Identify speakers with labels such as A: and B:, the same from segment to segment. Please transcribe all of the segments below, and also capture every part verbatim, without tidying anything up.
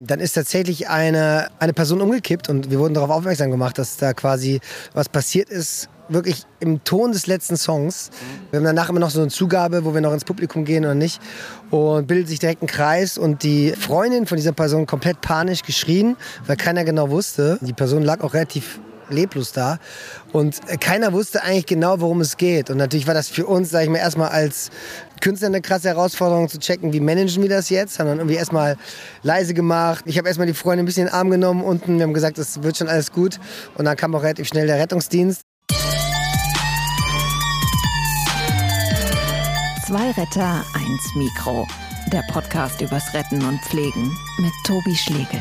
A: Dann ist tatsächlich eine, eine Person umgekippt und wir wurden darauf aufmerksam gemacht, dass da quasi was passiert ist, wirklich im Ton des letzten Songs. Wir haben danach immer noch so eine Zugabe, wo wir noch ins Publikum gehen oder nicht. Und bildet sich direkt ein Kreis und die Freundin von dieser Person komplett panisch geschrien, weil keiner genau wusste. Die Person lag auch relativ leblos da und keiner wusste eigentlich genau, worum es geht. Und natürlich war das für uns, sage ich mal, erstmal als Künstler eine krasse Herausforderung zu checken, wie managen wir das jetzt. Haben dann irgendwie erstmal leise gemacht. Ich habe erstmal die Freunde ein bisschen in den Arm genommen unten. Wir haben gesagt, das wird schon alles gut. Und dann kam auch relativ schnell der Rettungsdienst.
B: Zwei Retter, eins Mikro. Der Podcast übers Retten und Pflegen mit Tobi Schlegel.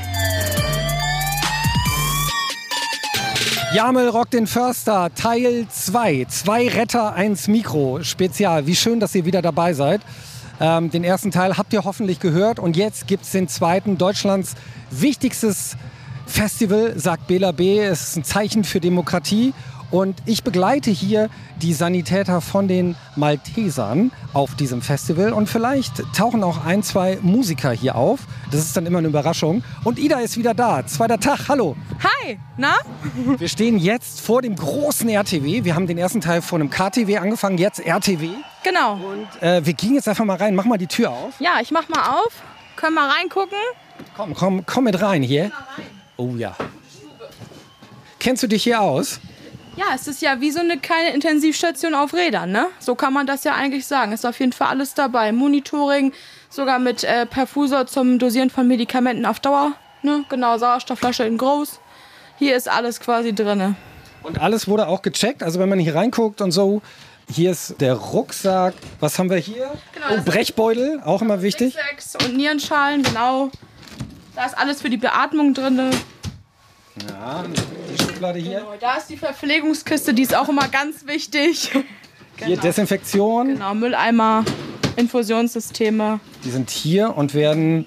C: Jamel rockt den Förster, Teil zwei. Zwei Retter, eins Mikro. Spezial. Wie schön, dass ihr wieder dabei seid. Ähm, den ersten Teil habt ihr hoffentlich gehört. Und jetzt gibt es den zweiten. Deutschlands wichtigstes Festival, sagt Bela B. Es ist ein Zeichen für Demokratie. Und ich begleite hier die Sanitäter von den Maltesern auf diesem Festival. Und vielleicht tauchen auch ein, zwei Musiker hier auf. Das ist dann immer eine Überraschung. Und Ida ist wieder da. Zweiter Tag. Hallo.
D: Hi. Na?
C: Wir stehen jetzt vor dem großen R T W. Wir haben den ersten Teil vor einem K T W angefangen, jetzt R T W.
D: Genau.
C: Und äh, wir gehen jetzt einfach mal rein. Mach mal die Tür auf.
D: Ja, ich mach mal auf. Können wir reingucken?
C: Komm, komm, komm mit rein hier.
D: Rein.
C: Oh ja. Kennst du dich hier aus?
D: Ja, es ist ja wie so eine kleine Intensivstation auf Rädern, ne? So kann man das ja eigentlich sagen. Ist auf jeden Fall alles dabei. Monitoring, sogar mit äh, Perfusor zum Dosieren von Medikamenten auf Dauer. Ne? Genau, Sauerstoffflasche in groß. Hier ist alles quasi drin.
C: Und alles wurde auch gecheckt. Also wenn man hier reinguckt und so. Hier ist der Rucksack. Was haben wir hier? Genau, oh, Brechbeutel, auch immer wichtig.
D: Sixpacks und Nierenschalen, genau. Da ist alles für die Beatmung drin.
C: Ja, die Schublade hier.
D: Genau, da ist die Verpflegungskiste, die ist auch immer ganz wichtig.
C: Hier genau. Desinfektion.
D: Genau, Mülleimer, Infusionssysteme.
C: Die sind hier und werden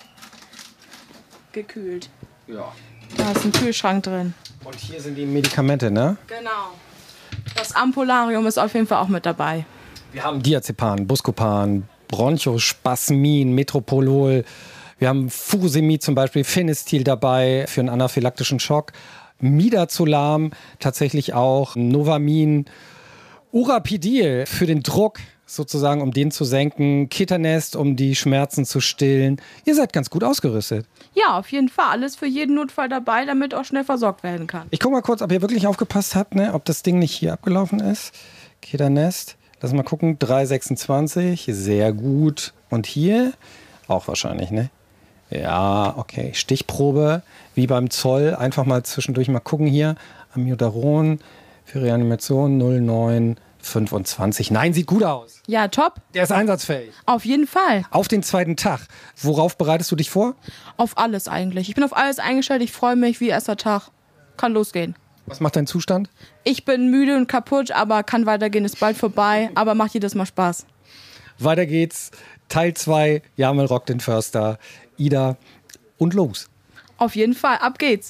D: gekühlt.
C: Ja.
D: Da ist ein Kühlschrank drin.
C: Und hier sind die Medikamente, ne?
D: Genau. Das Ampullarium ist auf jeden Fall auch mit dabei.
C: Wir haben Diazepan, Buscopan, Bronchospasmin, Metropolol. Wir haben Furosemid zum Beispiel, Phenestil dabei für einen anaphylaktischen Schock. Midazolam tatsächlich auch, Novamin, Urapidil für den Druck sozusagen, um den zu senken, Ketanest, um die Schmerzen zu stillen. Ihr seid ganz gut ausgerüstet.
D: Ja, auf jeden Fall. Alles für jeden Notfall dabei, damit auch schnell versorgt werden kann.
C: Ich gucke mal kurz, ob ihr wirklich aufgepasst habt, ne? Ob das Ding nicht hier abgelaufen ist. Ketanest, lass mal gucken, drei sechsundzwanzig, sehr gut. Und hier auch wahrscheinlich, ne? Ja, okay. Stichprobe, wie beim Zoll. Einfach mal zwischendurch mal gucken hier. Amiodaron für Reanimation null neun fünfundzwanzig. Nein, sieht gut aus.
D: Ja, top.
C: Der ist einsatzfähig.
D: Auf jeden Fall.
C: Auf den zweiten Tag. Worauf bereitest du dich vor?
D: Auf alles eigentlich. Ich bin auf alles eingestellt. Ich freue mich wie erster Tag. Kann losgehen.
C: Was macht dein Zustand?
D: Ich bin müde und kaputt, aber kann weitergehen. Ist bald vorbei. Aber macht jedes Mal Spaß.
C: Weiter geht's. Teil zwei. Jamel rockt den Förster. Ida und los.
D: Auf jeden Fall, ab geht's.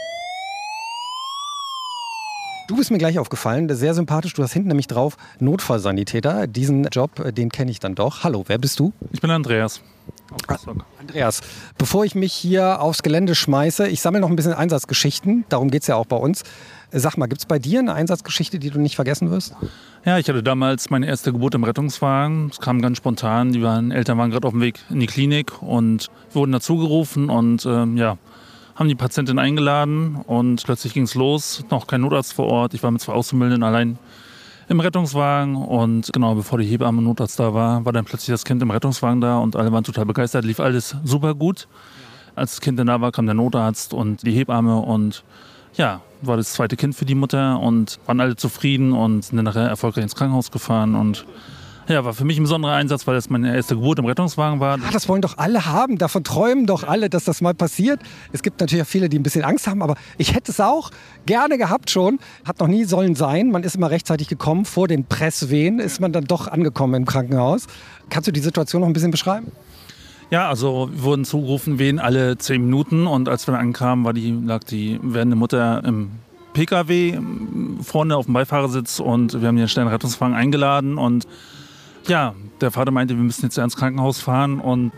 C: Du bist mir gleich aufgefallen, sehr sympathisch. Du hast hinten nämlich drauf Notfallsanitäter. Diesen Job, den kenne ich dann doch. Hallo, wer bist du?
E: Ich bin Andreas.
C: Ah, Andreas, bevor ich mich hier aufs Gelände schmeiße, ich sammle noch ein bisschen Einsatzgeschichten. Darum geht es ja auch bei uns. Sag mal, gibt es bei dir eine Einsatzgeschichte, die du nicht vergessen wirst?
E: Ja, ich hatte damals meine erste Geburt im Rettungswagen. Es kam ganz spontan. Die waren, Eltern waren gerade auf dem Weg in die Klinik und wurden dazugerufen und ähm, ja, haben die Patientin eingeladen und plötzlich ging es los. Noch kein Notarzt vor Ort. Ich war mit zwei Auszubildenden allein im Rettungswagen und genau bevor die Hebamme Notarzt da war, war dann plötzlich das Kind im Rettungswagen da und alle waren total begeistert. Lief alles super gut. Als das Kind dann da war, kam der Notarzt und die Hebamme und ja, war das zweite Kind für die Mutter und waren alle zufrieden und sind dann nachher erfolgreich ins Krankenhaus gefahren und ja, war für mich ein besonderer Einsatz, weil das meine erste Geburt im Rettungswagen war.
C: Ja, das wollen doch alle haben, davon träumen doch alle, dass das mal passiert. Es gibt natürlich auch viele, die ein bisschen Angst haben, aber ich hätte es auch gerne gehabt schon. Hat noch nie sollen sein, man ist immer rechtzeitig gekommen, vor den Presswehen ist man dann doch angekommen im Krankenhaus. Kannst du die Situation noch ein bisschen beschreiben?
E: Ja, also wir wurden zugerufen, Wehen alle zehn Minuten und als wir dann ankamen, war die, lag die werdende Mutter im P K W vorne auf dem Beifahrersitz und wir haben den schnellen Rettungswagen eingeladen und ja, der Vater meinte, wir müssen jetzt ins Krankenhaus fahren und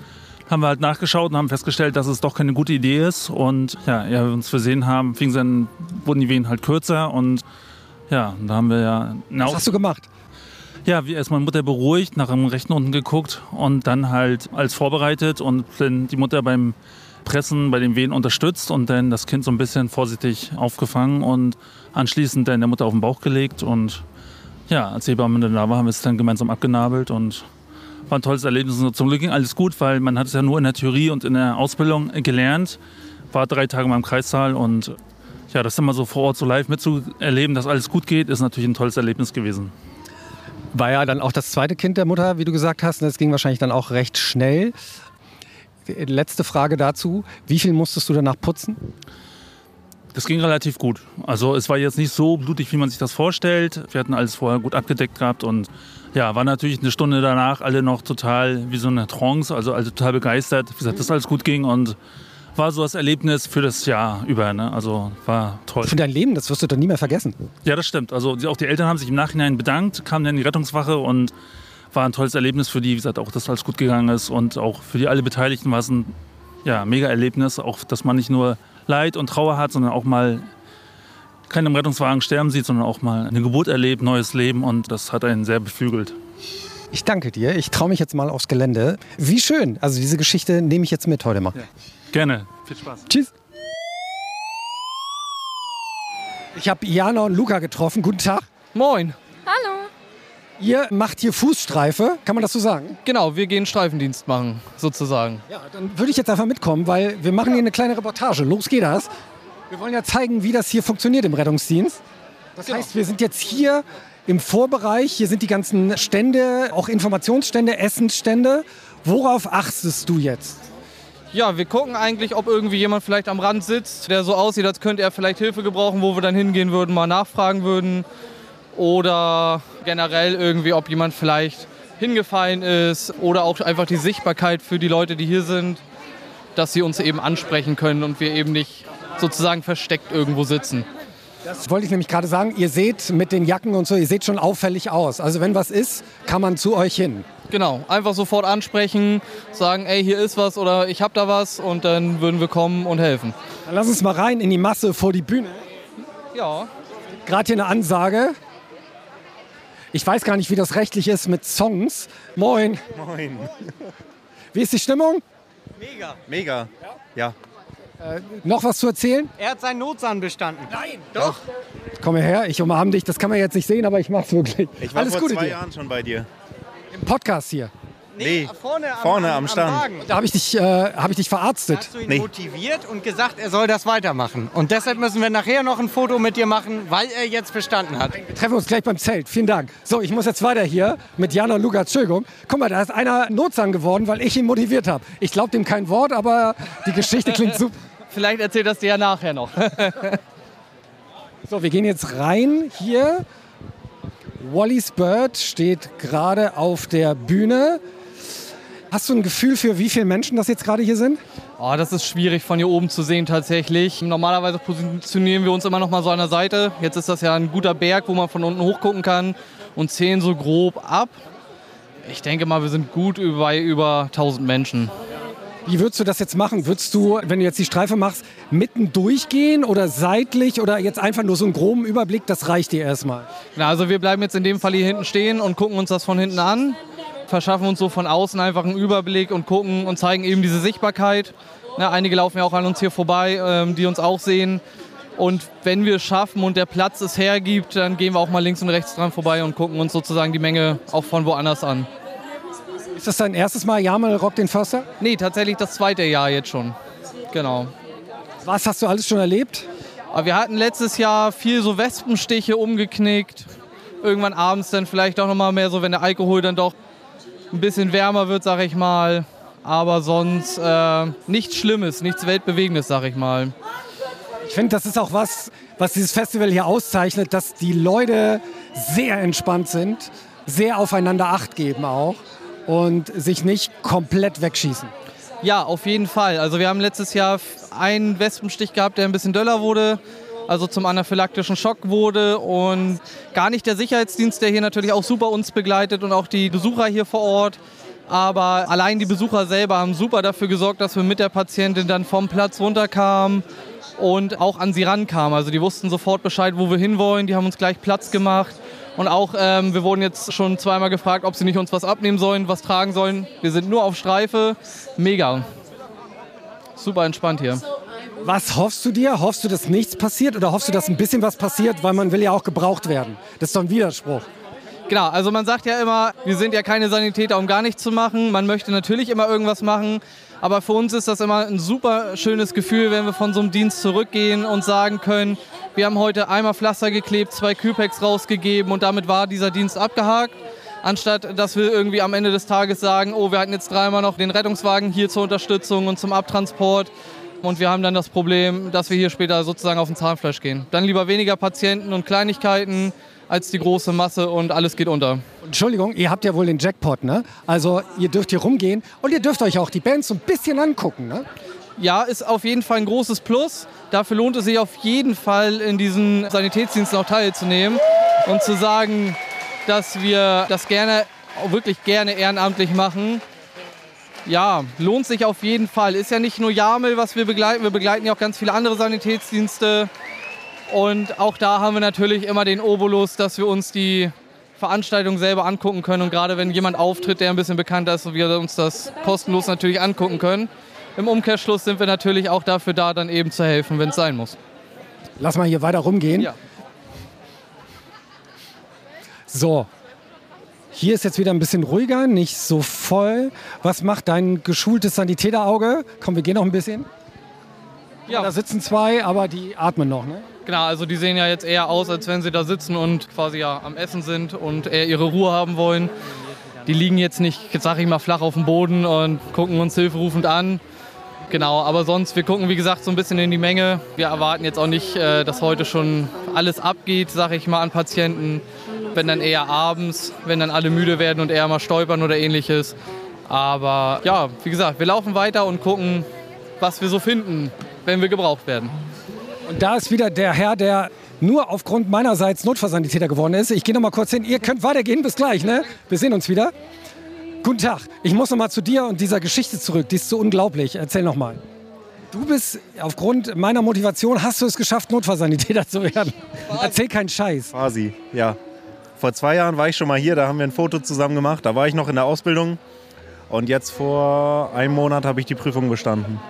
E: haben wir halt nachgeschaut und haben festgestellt, dass es doch keine gute Idee ist. Und ja, ehe wir uns versehen haben, fingen dann, wurden die Wehen halt kürzer. Und ja, da haben wir ja...
C: Was hast du gemacht?
E: Ja, wie erstmal Mutter beruhigt, nach dem rechten unten geguckt und dann halt alles vorbereitet und dann die Mutter beim Pressen, bei den Wehen unterstützt und dann das Kind so ein bisschen vorsichtig aufgefangen und anschließend dann der Mutter auf den Bauch gelegt. Und ja, als die Hebamme dann da war, haben wir es dann gemeinsam abgenabelt und war ein tolles Erlebnis. Und zum Glück ging alles gut, weil man hat es ja nur in der Theorie und in der Ausbildung gelernt. War drei Tage mal im Kreissaal und ja, das immer so vor Ort so live mitzuerleben, dass alles gut geht, ist natürlich ein tolles Erlebnis gewesen.
C: War ja dann auch das zweite Kind der Mutter, wie du gesagt hast. Das ging wahrscheinlich dann auch recht schnell. Letzte Frage dazu. Wie viel musstest du danach putzen?
E: Das ging relativ gut. Also es war jetzt nicht so blutig, wie man sich das vorstellt. Wir hatten alles vorher gut abgedeckt gehabt und ja, war natürlich eine Stunde danach alle noch total wie so eine Trance, also, also total begeistert, wie gesagt, dass alles gut ging und war so das Erlebnis für das Jahr über. Ne? Also war toll.
C: Für dein Leben, das wirst du doch nie mehr vergessen.
E: Ja, das stimmt. Also auch die Eltern haben sich im Nachhinein bedankt, kamen dann in die Rettungswache und war ein tolles Erlebnis für die, wie gesagt, auch, dass alles gut gegangen ist und auch für die alle Beteiligten war es ein ja, mega Erlebnis, auch dass man nicht nur Leid und Trauer hat, sondern auch mal keinen im Rettungswagen sterben sieht, sondern auch mal eine Geburt erlebt, neues Leben und das hat einen sehr beflügelt.
C: Ich danke dir. Ich traue mich jetzt mal aufs Gelände. Wie schön. Also diese Geschichte nehme ich jetzt mit heute mal.
E: Ja. Gerne. Viel Spaß.
C: Tschüss. Ich habe Jana und Luca getroffen. Guten Tag.
F: Moin.
D: Hallo.
C: Ihr macht hier Fußstreife, kann man das so sagen?
F: Genau, wir gehen Streifendienst machen, sozusagen.
C: Ja, dann würde ich jetzt einfach mitkommen, weil wir machen hier eine kleine Reportage. Los geht das. Wir wollen ja zeigen, wie das hier funktioniert im Rettungsdienst. Das
F: Genau.
C: heißt, wir sind jetzt hier im Vorbereich. Hier sind die ganzen Stände, auch Informationsstände, Essensstände. Worauf achtest du jetzt?
F: Ja, wir gucken eigentlich, ob irgendwie jemand vielleicht am Rand sitzt, der so aussieht, als könnte er vielleicht Hilfe gebrauchen, wo wir dann hingehen würden, mal nachfragen würden. Oder generell irgendwie, ob jemand vielleicht hingefallen ist. Oder auch einfach die Sichtbarkeit für die Leute, die hier sind, dass sie uns eben ansprechen können und wir eben nicht sozusagen versteckt irgendwo sitzen.
C: Das wollte ich nämlich gerade sagen. Ihr seht mit den Jacken und so, ihr seht schon auffällig aus. Also wenn was ist, kann man zu euch hin.
F: Genau, einfach sofort ansprechen, sagen, ey, hier ist was oder ich hab da was und dann würden wir kommen und helfen.
C: Dann lass uns mal rein in die Masse vor die Bühne.
F: Ja.
C: Gerade hier eine Ansage. Ich weiß gar nicht, wie das rechtlich ist mit Songs. Moin.
G: Moin.
C: Wie ist die Stimmung?
G: Mega. Mega. Ja.
C: Äh, noch was zu erzählen?
H: Er hat seinen Notsan bestanden.
C: Nein.
G: Doch.
C: Komm her, ich umarme dich. Das kann man jetzt nicht sehen, aber ich mach's wirklich.
G: Ich war
C: Alles
G: vor
C: Gute
G: zwei
C: dir.
G: Jahren schon bei dir.
C: Im Podcast hier.
G: Nee,
H: vorne am,
G: vorne am
H: am
G: Stand.
H: Wagen.
C: Da habe ich, dich, äh, hab ich dich verarztet.
H: Hast du ihn
G: Nee.
H: motiviert und gesagt, er soll das weitermachen. Und deshalb müssen wir nachher noch ein Foto mit dir machen, weil er jetzt bestanden hat.
C: Wir treffen uns gleich beim Zelt. Vielen Dank. So, ich muss jetzt weiter hier mit Jana und Luca. Entschuldigung. Guck mal, da ist einer Notsan geworden, weil ich ihn motiviert habe. Ich glaube dem kein Wort, aber die Geschichte klingt super.
F: Vielleicht erzählt das dir ja nachher noch.
C: So, wir gehen jetzt rein hier. Wally's Bird steht gerade auf der Bühne. Hast du ein Gefühl für, wie viele Menschen das jetzt gerade hier sind?
F: Oh, das ist schwierig von hier oben zu sehen tatsächlich. Normalerweise positionieren wir uns immer noch mal so an der Seite. Jetzt ist das ja ein guter Berg, wo man von unten hochgucken kann und zählen so grob ab. Ich denke mal, wir sind gut bei über tausend Menschen.
C: Wie würdest du das jetzt machen? Würdest du, wenn du jetzt die Streife machst, mitten durchgehen oder seitlich oder jetzt einfach nur so einen groben Überblick? Das reicht dir erstmal.
F: Na, also wir bleiben jetzt in dem Fall hier hinten stehen und gucken uns das von hinten an. Verschaffen uns so von außen einfach einen Überblick und gucken und zeigen eben diese Sichtbarkeit. Na, einige laufen ja auch an uns hier vorbei, ähm, die uns auch sehen. Und wenn wir es schaffen und der Platz es hergibt, dann gehen wir auch mal links und rechts dran vorbei und gucken uns sozusagen die Menge auch von woanders an.
C: Ist das dein erstes Mal Jamel Rock den Förster?
F: Nee, tatsächlich das zweite Jahr jetzt schon. Genau.
C: Was hast du alles schon erlebt?
F: Aber wir hatten letztes Jahr viel so Wespenstiche umgeknickt. Irgendwann abends dann vielleicht auch noch mal mehr so, wenn der Alkohol dann doch ein bisschen wärmer wird, sag ich mal. Aber sonst äh, nichts Schlimmes, nichts Weltbewegendes, sag ich mal.
C: Ich finde, das ist auch was, was dieses Festival hier auszeichnet, dass die Leute sehr entspannt sind, sehr aufeinander Acht geben auch und sich nicht komplett wegschießen.
F: Ja, auf jeden Fall. Also wir haben letztes Jahr einen Wespenstich gehabt, der ein bisschen döller wurde, also zum anaphylaktischen Schock wurde und gar nicht der Sicherheitsdienst, der hier natürlich auch super uns begleitet und auch die Besucher hier vor Ort. Aber allein die Besucher selber haben super dafür gesorgt, dass wir mit der Patientin dann vom Platz runterkamen und auch an sie rankamen. Also die wussten sofort Bescheid, wo wir hinwollen. Die haben uns gleich Platz gemacht. Und auch, ähm, wir wurden jetzt schon zweimal gefragt, ob sie nicht uns was abnehmen sollen, was tragen sollen. Wir sind nur auf Streife. Mega. Super entspannt hier.
C: Was hoffst du dir? Hoffst du, dass nichts passiert oder hoffst du, dass ein bisschen was passiert, weil man will ja auch gebraucht werden? Das ist doch ein Widerspruch.
F: Genau, also man sagt ja immer, wir sind ja keine Sanitäter, um gar nichts zu machen. Man möchte natürlich immer irgendwas machen, aber für uns ist das immer ein super schönes Gefühl, wenn wir von so einem Dienst zurückgehen und sagen können, wir haben heute einmal Pflaster geklebt, zwei Kühlpacks rausgegeben und damit war dieser Dienst abgehakt. Anstatt, dass wir irgendwie am Ende des Tages sagen, oh, wir hatten jetzt dreimal noch den Rettungswagen hier zur Unterstützung und zum Abtransport. Und wir haben dann das Problem, dass wir hier später sozusagen auf den Zahnfleisch gehen. Dann lieber weniger Patienten und Kleinigkeiten als die große Masse und alles geht unter.
C: Entschuldigung, ihr habt ja wohl den Jackpot, ne? Also ihr dürft hier rumgehen und ihr dürft euch auch die Bands so ein bisschen angucken, ne?
F: Ja, ist auf jeden Fall ein großes Plus. Dafür lohnt es sich auf jeden Fall, in diesen Sanitätsdiensten auch teilzunehmen und zu sagen, dass wir das gerne, wirklich gerne ehrenamtlich machen. Ja, lohnt sich auf jeden Fall. Ist ja nicht nur Jamel, was wir begleiten, wir begleiten ja auch ganz viele andere Sanitätsdienste. Und auch da haben wir natürlich immer den Obolus, dass wir uns die Veranstaltung selber angucken können. Und gerade wenn jemand auftritt, der ein bisschen bekannter ist, so wir uns das kostenlos natürlich angucken können. Im Umkehrschluss sind wir natürlich auch dafür da, dann eben zu helfen, wenn es sein muss.
C: Lass mal hier weiter rumgehen.
F: Ja.
C: So, hier ist jetzt wieder ein bisschen ruhiger, nicht so voll. Was macht dein geschultes Sanitäterauge? Komm, wir gehen noch ein bisschen. Ja. Da sitzen zwei, aber die atmen noch, ne?
F: Genau, also die sehen ja jetzt eher aus, als wenn sie da sitzen und quasi ja am Essen sind und eher ihre Ruhe haben wollen. Die liegen jetzt nicht, sag ich mal, flach auf dem Boden und gucken uns hilferufend an. Genau, aber sonst, wir gucken wie gesagt so ein bisschen in die Menge. Wir erwarten jetzt auch nicht, dass heute schon alles abgeht, sag ich mal, an Patienten. Wenn dann eher abends, wenn dann alle müde werden und eher mal stolpern oder ähnliches. Aber ja, wie gesagt, wir laufen weiter und gucken, was wir so finden, wenn wir gebraucht werden.
C: Und da ist wieder der Herr, der nur aufgrund meinerseits Notfallsanitäter geworden ist. Ich gehe noch mal kurz hin. Ihr könnt weitergehen. Bis gleich, ne? Wir sehen uns wieder. Guten Tag. Ich muss noch mal zu dir und dieser Geschichte zurück. Die ist so unglaublich. Erzähl noch mal. Du bist, aufgrund meiner Motivation, hast du es geschafft, Notfallsanitäter zu werden. Erzähl keinen Scheiß.
G: Quasi, ja. Vor zwei Jahren war ich schon mal hier, da haben wir ein Foto zusammen gemacht. Da war ich noch in der Ausbildung. Und jetzt vor einem Monat habe ich die Prüfung bestanden.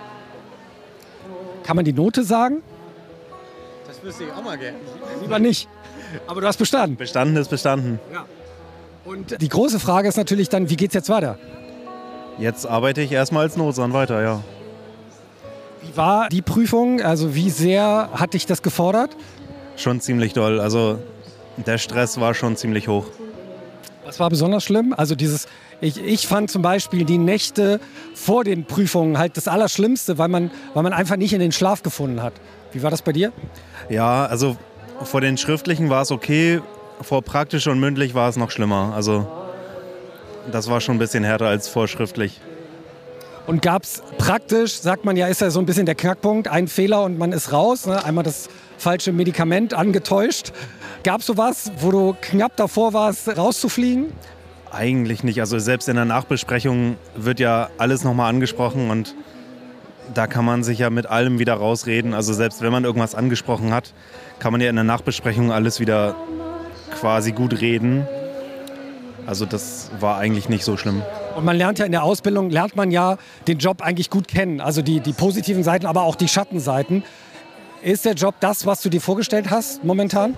C: Kann man die Note sagen?
H: Das wüsste ich auch mal gerne.
C: Lieber nicht. Aber du hast bestanden.
G: Bestanden ist bestanden.
C: Ja. Und die große Frage ist natürlich dann, wie geht's jetzt weiter?
G: Jetzt arbeite ich erstmal als Notsan weiter, ja.
C: Wie war die Prüfung? Also wie sehr hat dich das gefordert?
G: Schon ziemlich doll. Also der Stress war schon ziemlich hoch.
C: Was war besonders schlimm? Also dieses, ich, ich fand zum Beispiel die Nächte vor den Prüfungen halt das Allerschlimmste, weil man, weil man einfach nicht in den Schlaf gefunden hat. Wie war das bei dir?
G: Ja, also vor den schriftlichen war es okay, vor praktisch und mündlich war es noch schlimmer. Also das war schon ein bisschen härter als vor schriftlich.
C: Und gab es praktisch, sagt man ja, ist ja so ein bisschen der Knackpunkt, ein Fehler und man ist raus, ne? Einmal das falsche Medikament angetäuscht. Gab es sowas, wo du knapp davor warst, rauszufliegen?
G: Eigentlich nicht. Also selbst in der Nachbesprechung wird ja alles nochmal angesprochen und da kann man sich ja mit allem wieder rausreden. Also selbst wenn man irgendwas angesprochen hat, kann man ja in der Nachbesprechung alles wieder quasi gut reden. Also das war eigentlich nicht so schlimm.
C: Und man lernt ja in der Ausbildung, lernt man ja den Job eigentlich gut kennen. Also die, die positiven Seiten, aber auch die Schattenseiten. Ist der Job das, was du dir vorgestellt hast momentan?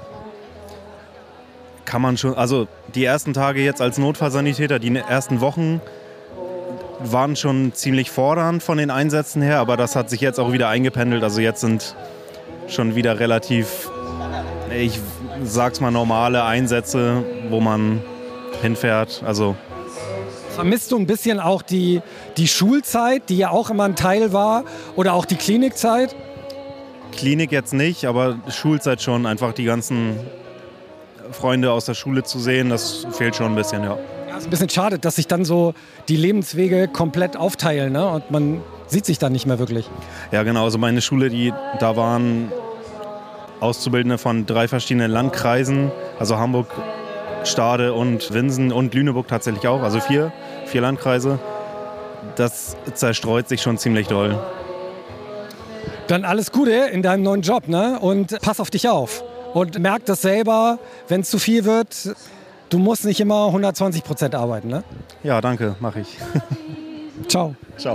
G: Kann man schon, also die ersten Tage jetzt als Notfallsanitäter, die ersten Wochen waren schon ziemlich fordernd von den Einsätzen her, aber das hat sich jetzt auch wieder eingependelt. Also jetzt sind schon wieder relativ, ich sag's mal, normale Einsätze, wo man hinfährt. Also
C: vermisst du ein bisschen auch die, die Schulzeit, die ja auch immer ein Teil war, oder auch die Klinikzeit?
G: Klinik jetzt nicht, aber Schulzeit schon. Einfach die ganzen Freunde aus der Schule zu sehen, das fehlt schon ein bisschen, ja.
C: Ja, ist ein bisschen schade, dass sich dann so die Lebenswege komplett aufteilen, ne? Und man sieht sich dann nicht mehr wirklich.
G: Ja, genau. Also meine Schule, die, da waren Auszubildende von drei verschiedenen Landkreisen, also Hamburg, Stade und Winsen und Lüneburg tatsächlich auch, also vier, vier Landkreise. Das zerstreut sich schon ziemlich doll.
C: Dann alles Gute in deinem neuen Job, ne? Und pass auf dich auf. Und merk das selber, wenn es zu viel wird, du musst nicht immer hundertzwanzig Prozent arbeiten, ne?
G: Ja, danke, mache ich.
C: Ciao.
G: Ciao.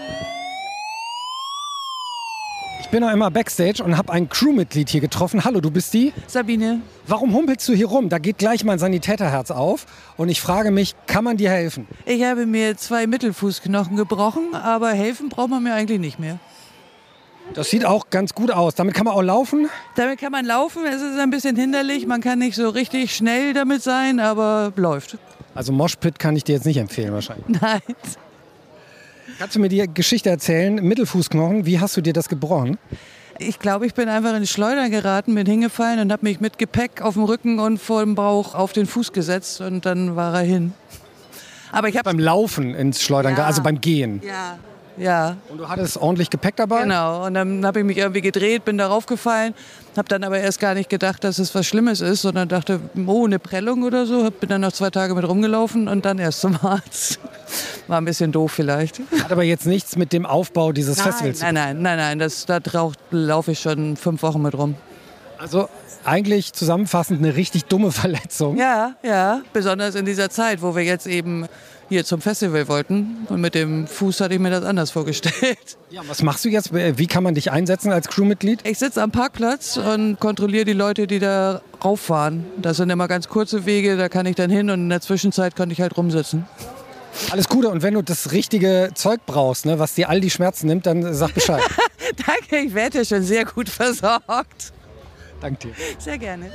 C: Ich bin noch immer Backstage und habe ein Crewmitglied hier getroffen. Hallo, du bist die?
I: Sabine.
C: Warum humpelst du hier rum? Da geht gleich mein Sanitäterherz auf. Und ich frage mich, kann man dir helfen?
I: Ich habe mir zwei Mittelfußknochen gebrochen, aber helfen braucht man mir eigentlich nicht mehr.
C: Das sieht auch ganz gut aus. Damit kann man auch laufen?
I: Damit kann man laufen. Es ist ein bisschen hinderlich. Man kann nicht so richtig schnell damit sein, aber läuft.
C: Also Moshpit kann ich dir jetzt nicht empfehlen wahrscheinlich.
I: Nein.
C: Kannst du mir die Geschichte erzählen? Mittelfußknochen, wie hast du dir das gebrochen?
I: Ich glaube, ich bin einfach in die Schleudern geraten, bin hingefallen und habe mich mit Gepäck auf dem Rücken und vor dem Bauch auf den Fuß gesetzt und dann war er hin. Aber ich habe
C: beim Laufen ins Schleudern, ja. Also beim Gehen.
I: Ja. Ja.
C: Und du hattest ordentlich Gepäck dabei?
I: Genau. Und dann habe ich mich irgendwie gedreht, bin darauf gefallen, habe dann aber erst gar nicht gedacht, dass es was Schlimmes ist, sondern dachte, oh, eine Prellung oder so. Bin dann noch zwei Tage mit rumgelaufen und dann erst zum Arzt. War ein bisschen doof vielleicht.
C: Hat aber jetzt nichts mit dem Aufbau dieses
I: nein,
C: Festivals zu tun?
I: Nein, nein, nein, nein. Das, da laufe ich schon fünf Wochen mit rum.
C: Also eigentlich zusammenfassend eine richtig dumme Verletzung.
I: Ja, ja. Besonders in dieser Zeit, wo wir jetzt eben hier zum Festival wollten. Und mit dem Fuß hatte ich mir das anders vorgestellt.
C: Ja, was machst du jetzt? Wie kann man dich einsetzen als Crewmitglied?
I: Ich sitze am Parkplatz und kontrolliere die Leute, die da rauffahren. Das sind immer ganz kurze Wege, da kann ich dann hin und in der Zwischenzeit kann ich halt rumsitzen.
C: Alles Gute, und wenn du das richtige Zeug brauchst, ne, was dir all die Schmerzen nimmt, dann sag Bescheid.
I: Danke, ich werde schon sehr gut versorgt.
C: Danke dir.
I: Sehr gerne.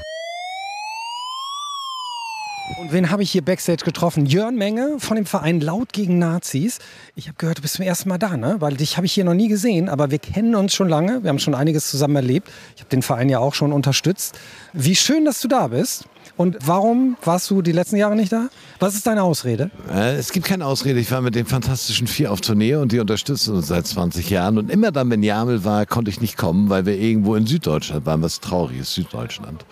C: Und wen habe ich hier Backstage getroffen? Jörn Menge von dem Verein Laut gegen Nazis. Ich habe gehört, du bist zum ersten Mal da, ne? Weil dich habe ich hier noch nie gesehen, aber wir kennen uns schon lange. Wir haben schon einiges zusammen erlebt. Ich habe den Verein ja auch schon unterstützt. Wie schön, dass du da bist. Und warum warst du die letzten Jahre nicht da? Was ist deine Ausrede?
J: Äh, es gibt keine Ausrede. Ich war mit den Fantastischen Vier auf Tournee und die unterstützen uns seit zwanzig Jahren. Und immer dann, wenn Jamel war, konnte ich nicht kommen, weil wir irgendwo in Süddeutschland waren. Was Trauriges, Süddeutschland.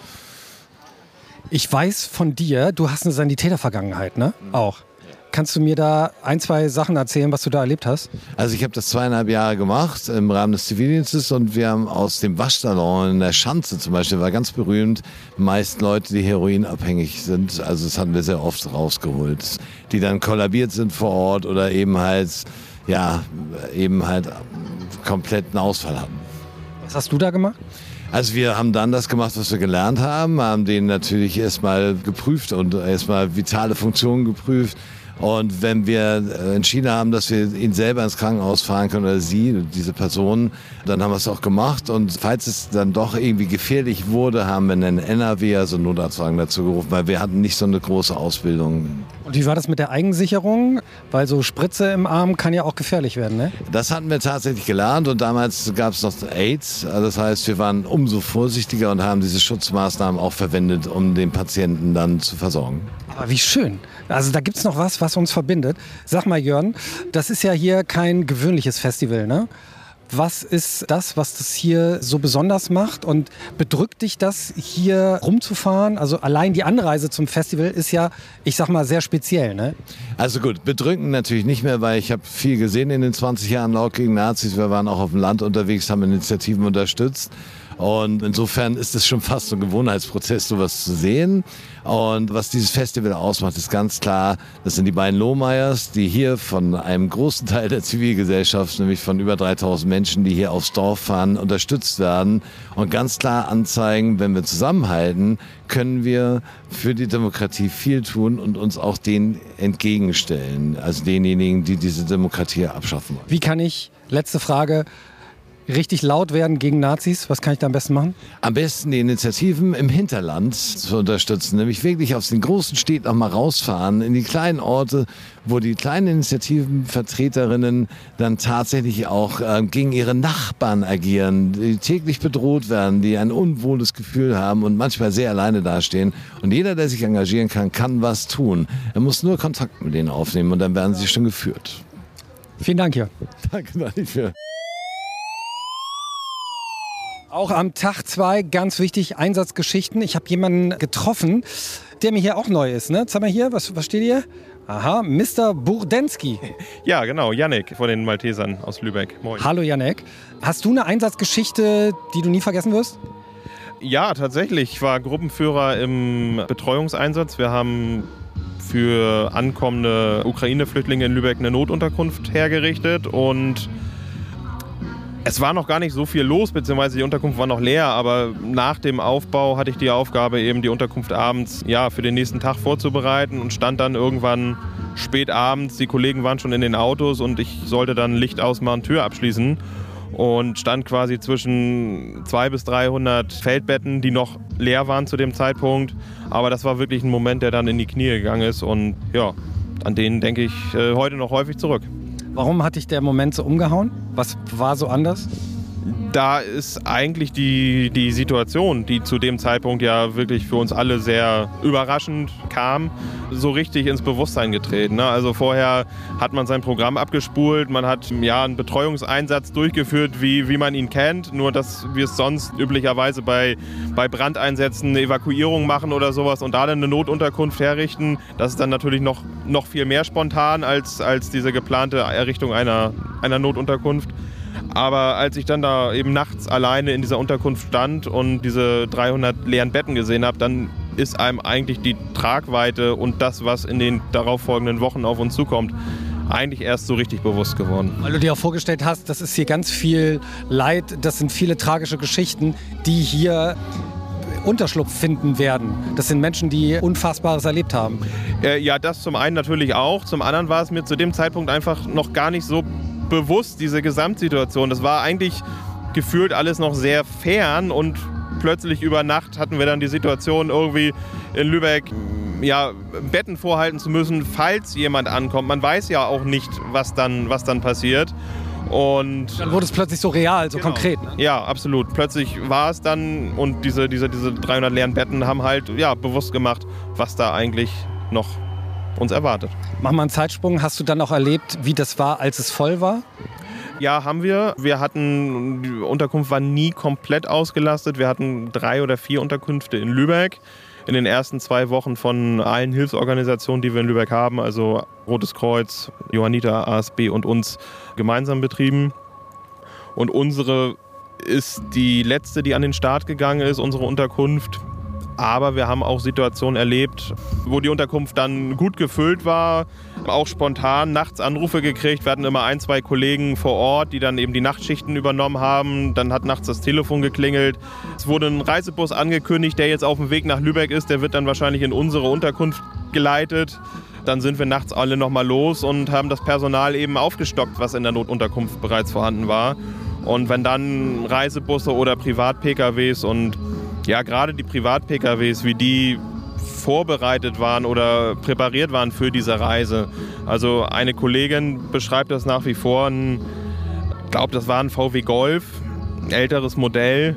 C: Ich weiß von dir, du hast eine Sanitätervergangenheit, ne? Mhm. Auch. Kannst du mir da ein, zwei Sachen erzählen, was du da erlebt hast?
J: Also ich habe das zweieinhalb Jahre gemacht im Rahmen des Zivildienstes und wir haben aus dem Waschsalon in der Schanze zum Beispiel, war ganz berühmt, meist Leute, die heroinabhängig sind, also das hatten wir sehr oft rausgeholt, die dann kollabiert sind vor Ort oder eben halt, ja, eben halt kompletten Ausfall hatten.
C: Was hast du da gemacht?
J: Also wir haben dann das gemacht, was wir gelernt haben, haben den natürlich erstmal geprüft und erstmal vitale Funktionen geprüft. Und wenn wir entschieden haben, dass wir ihn selber ins Krankenhaus fahren können oder sie, diese Person, dann haben wir es auch gemacht. Und falls es dann doch irgendwie gefährlich wurde, haben wir einen N R W, also Notarztwagen, dazu gerufen, weil wir hatten nicht so eine große Ausbildung.
C: Und wie war das mit der Eigensicherung? Weil so Spritze im Arm kann ja auch gefährlich werden, ne?
J: Das hatten wir tatsächlich gelernt und damals gab es noch AIDS. Also das heißt, wir waren umso vorsichtiger und haben diese Schutzmaßnahmen auch verwendet, um den Patienten dann zu versorgen.
C: Aber wie schön. Also da gibt es noch was, was uns verbindet. Sag mal, Jörn, das ist ja hier kein gewöhnliches Festival, ne? Was ist das, was das hier so besonders macht? Und bedrückt dich das, hier rumzufahren? Also allein die Anreise zum Festival ist ja, ich sag mal, sehr speziell, ne?
J: Also gut, bedrücken natürlich nicht mehr, weil ich habe viel gesehen in den zwanzig Jahren Laut gegen Nazis. Wir waren auch auf dem Land unterwegs, haben Initiativen unterstützt. Und insofern ist es schon fast so ein Gewohnheitsprozess, sowas zu sehen. Und was dieses Festival ausmacht, ist ganz klar, das sind die beiden Lohmeyers, die hier von einem großen Teil der Zivilgesellschaft, nämlich von über dreitausend Menschen, die hier aufs Dorf fahren, unterstützt werden und ganz klar anzeigen, wenn wir zusammenhalten, können wir für die Demokratie viel tun und uns auch denen entgegenstellen, also denjenigen, die diese Demokratie abschaffen wollen.
C: Wie kann ich, letzte Frage, richtig laut werden gegen Nazis? Was kann ich da am besten machen?
J: Am besten die Initiativen im Hinterland zu unterstützen. Nämlich wirklich aus den großen Städten auch mal rausfahren, in die kleinen Orte, wo die kleinen Initiativenvertreterinnen dann tatsächlich auch äh, gegen ihre Nachbarn agieren, die täglich bedroht werden, die ein unwohles Gefühl haben und manchmal sehr alleine dastehen. Und jeder, der sich engagieren kann, kann was tun. Er muss nur Kontakt mit denen aufnehmen und dann werden sie schon geführt.
C: Vielen Dank, Jörn.
J: Danke dafür.
C: Auch am Tag zwei, ganz wichtig, Einsatzgeschichten. Ich habe jemanden getroffen, der mir hier auch neu ist. Ne? Sag mal hier, was, was steht hier? Aha, Mister Burdensky.
K: Ja, genau, Jannik von den Maltesern aus Lübeck. Moin.
C: Hallo Jannik. Hast du eine Einsatzgeschichte, die du nie vergessen wirst?
K: Ja, tatsächlich. Ich war Gruppenführer im Betreuungseinsatz. Wir haben für ankommende Ukraine-Flüchtlinge in Lübeck eine Notunterkunft hergerichtet und es war noch gar nicht so viel los, beziehungsweise die Unterkunft war noch leer, aber nach dem Aufbau hatte ich die Aufgabe, eben die Unterkunft abends ja, für den nächsten Tag vorzubereiten und stand dann irgendwann spät abends, die Kollegen waren schon in den Autos und ich sollte dann Licht ausmachen, Tür abschließen und stand quasi zwischen zweihundert bis dreihundert Feldbetten, die noch leer waren zu dem Zeitpunkt, aber das war wirklich ein Moment, der dann in die Knie gegangen ist und ja, an den denke ich heute noch häufig zurück.
C: Warum hat dich der Moment so umgehauen? Was war so anders?
K: Da ist eigentlich die, die Situation, die zu dem Zeitpunkt ja wirklich für uns alle sehr überraschend kam, so richtig ins Bewusstsein getreten. Ne? Also vorher hat man sein Programm abgespult, man hat ja einen Betreuungseinsatz durchgeführt, wie, wie man ihn kennt, nur dass wir es sonst üblicherweise bei, bei Brandeinsätzen eine Evakuierung machen oder sowas und da dann eine Notunterkunft herrichten. Das ist dann natürlich noch, noch viel mehr spontan als, als diese geplante Errichtung einer, einer Notunterkunft. Aber als ich dann da eben nachts alleine in dieser Unterkunft stand und diese dreihundert leeren Betten gesehen habe, dann ist einem eigentlich die Tragweite und das, was in den darauffolgenden Wochen auf uns zukommt, eigentlich erst so richtig bewusst geworden.
C: Weil du dir auch vorgestellt hast, das ist hier ganz viel Leid, das sind viele tragische Geschichten, die hier Unterschlupf finden werden. Das sind Menschen, die Unfassbares erlebt haben.
K: Äh, ja, das zum einen natürlich auch. Zum anderen war es mir zu dem Zeitpunkt einfach noch gar nicht so bewusst, diese Gesamtsituation. Das war eigentlich gefühlt alles noch sehr fern und plötzlich über Nacht hatten wir dann die Situation, irgendwie in Lübeck ja, Betten vorhalten zu müssen, falls jemand ankommt. Man weiß ja auch nicht, was dann, was dann passiert. Und
C: dann wurde es plötzlich so real, so
K: genau.
C: konkret. Ne?
K: Ja, absolut. Plötzlich war es dann und diese, diese, diese dreihundert leeren Betten haben halt ja, bewusst gemacht, was da eigentlich noch uns erwartet.
C: Mach mal einen Zeitsprung. Hast du dann auch erlebt, wie das war, als es voll war?
K: Ja, haben wir. Wir hatten, die Unterkunft war nie komplett ausgelastet. Wir hatten drei oder vier Unterkünfte in Lübeck. In den ersten zwei Wochen von allen Hilfsorganisationen, die wir in Lübeck haben, also Rotes Kreuz, Johanniter, A S B und uns gemeinsam betrieben. Und unsere ist die letzte, die an den Start gegangen ist, unsere Unterkunft. Aber wir haben auch Situationen erlebt, wo die Unterkunft dann gut gefüllt war, auch spontan nachts Anrufe gekriegt. Wir hatten immer ein, zwei Kollegen vor Ort, die dann eben die Nachtschichten übernommen haben. Dann hat nachts das Telefon geklingelt. Es wurde ein Reisebus angekündigt, der jetzt auf dem Weg nach Lübeck ist. Der wird dann wahrscheinlich in unsere Unterkunft geleitet. Dann sind wir nachts alle nochmal los und haben das Personal eben aufgestockt, was in der Notunterkunft bereits vorhanden war. Und wenn dann Reisebusse oder Privat-P K Ws und ja, gerade die Privat-P K Ws, wie die vorbereitet waren oder präpariert waren für diese Reise. Also eine Kollegin beschreibt das nach wie vor, ich glaube, das war ein V W Golf, ein älteres Modell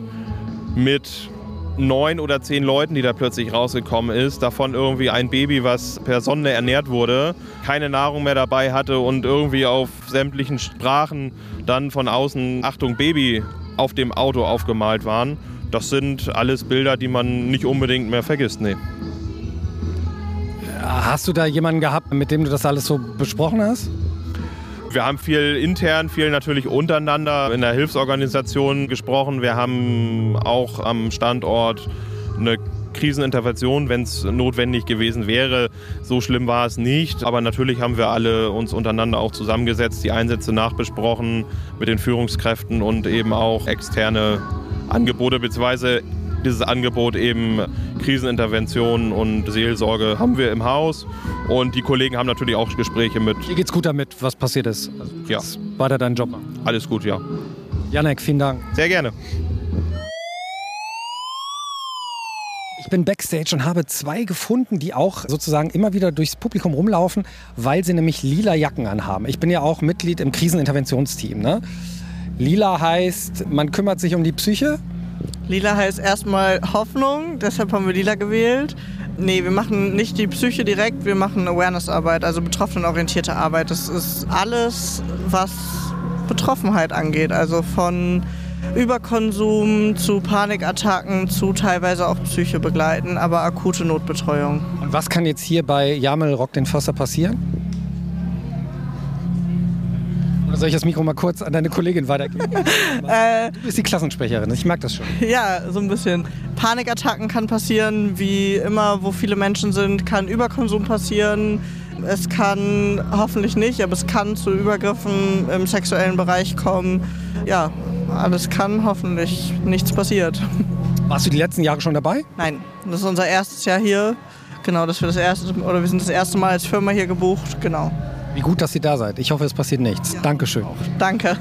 K: mit neun oder zehn Leuten, die da plötzlich rausgekommen ist. Davon irgendwie ein Baby, was per Sonde ernährt wurde, keine Nahrung mehr dabei hatte und irgendwie auf sämtlichen Sprachen dann von außen Achtung Baby auf dem Auto aufgemalt waren. Das sind alles Bilder, die man nicht unbedingt mehr vergisst. Nee.
C: Hast du da jemanden gehabt, mit dem du das alles so besprochen hast?
K: Wir haben viel intern, viel natürlich untereinander in der Hilfsorganisation gesprochen. Wir haben auch am Standort eine Krisenintervention, wenn es notwendig gewesen wäre. So schlimm war es nicht. Aber natürlich haben wir alle uns untereinander auch zusammengesetzt, die Einsätze nachbesprochen mit den Führungskräften und eben auch externe Angebote, beziehungsweise dieses Angebot eben Krisenintervention und Seelsorge haben wir im Haus. Und die Kollegen haben natürlich auch Gespräche mit.
C: Dir geht's gut damit, was passiert ist? Also,
K: ja.
C: Weiter deinen Job.
K: Alles gut, ja.
C: Jannik, vielen Dank.
K: Sehr gerne.
C: Ich bin Backstage und habe zwei gefunden, die auch sozusagen immer wieder durchs Publikum rumlaufen, weil sie nämlich lila Jacken anhaben. Ich bin ja auch Mitglied im Kriseninterventionsteam. Ne? Lila heißt, man kümmert sich um die Psyche.
L: Lila heißt erstmal Hoffnung, deshalb haben wir lila gewählt. Nee, wir machen nicht die Psyche direkt, wir machen Awareness-Arbeit, also betroffenenorientierte Arbeit. Das ist alles, was Betroffenheit angeht, also von Überkonsum zu Panikattacken, zu teilweise auch Psyche begleiten, aber akute Notbetreuung.
C: Und was kann jetzt hier bei Jamel Rock den Förster passieren? Oder soll ich das Mikro mal kurz an deine Kollegin weitergeben?
L: äh,
C: du bist die Klassensprecherin, ich merke das schon.
L: Ja, so ein bisschen. Panikattacken kann passieren, wie immer, wo viele Menschen sind, kann Überkonsum passieren. Es kann, hoffentlich nicht, aber es kann zu Übergriffen im sexuellen Bereich kommen. Ja, alles kann, hoffentlich nichts passiert.
C: Warst du die letzten Jahre schon dabei?
L: Nein, das ist unser erstes Jahr hier. Genau, dass wir das erste, oder wir sind das erste Mal als Firma hier gebucht, genau.
C: Wie gut, dass ihr da seid. Ich hoffe, es passiert nichts. Ja. Dankeschön.
L: Danke.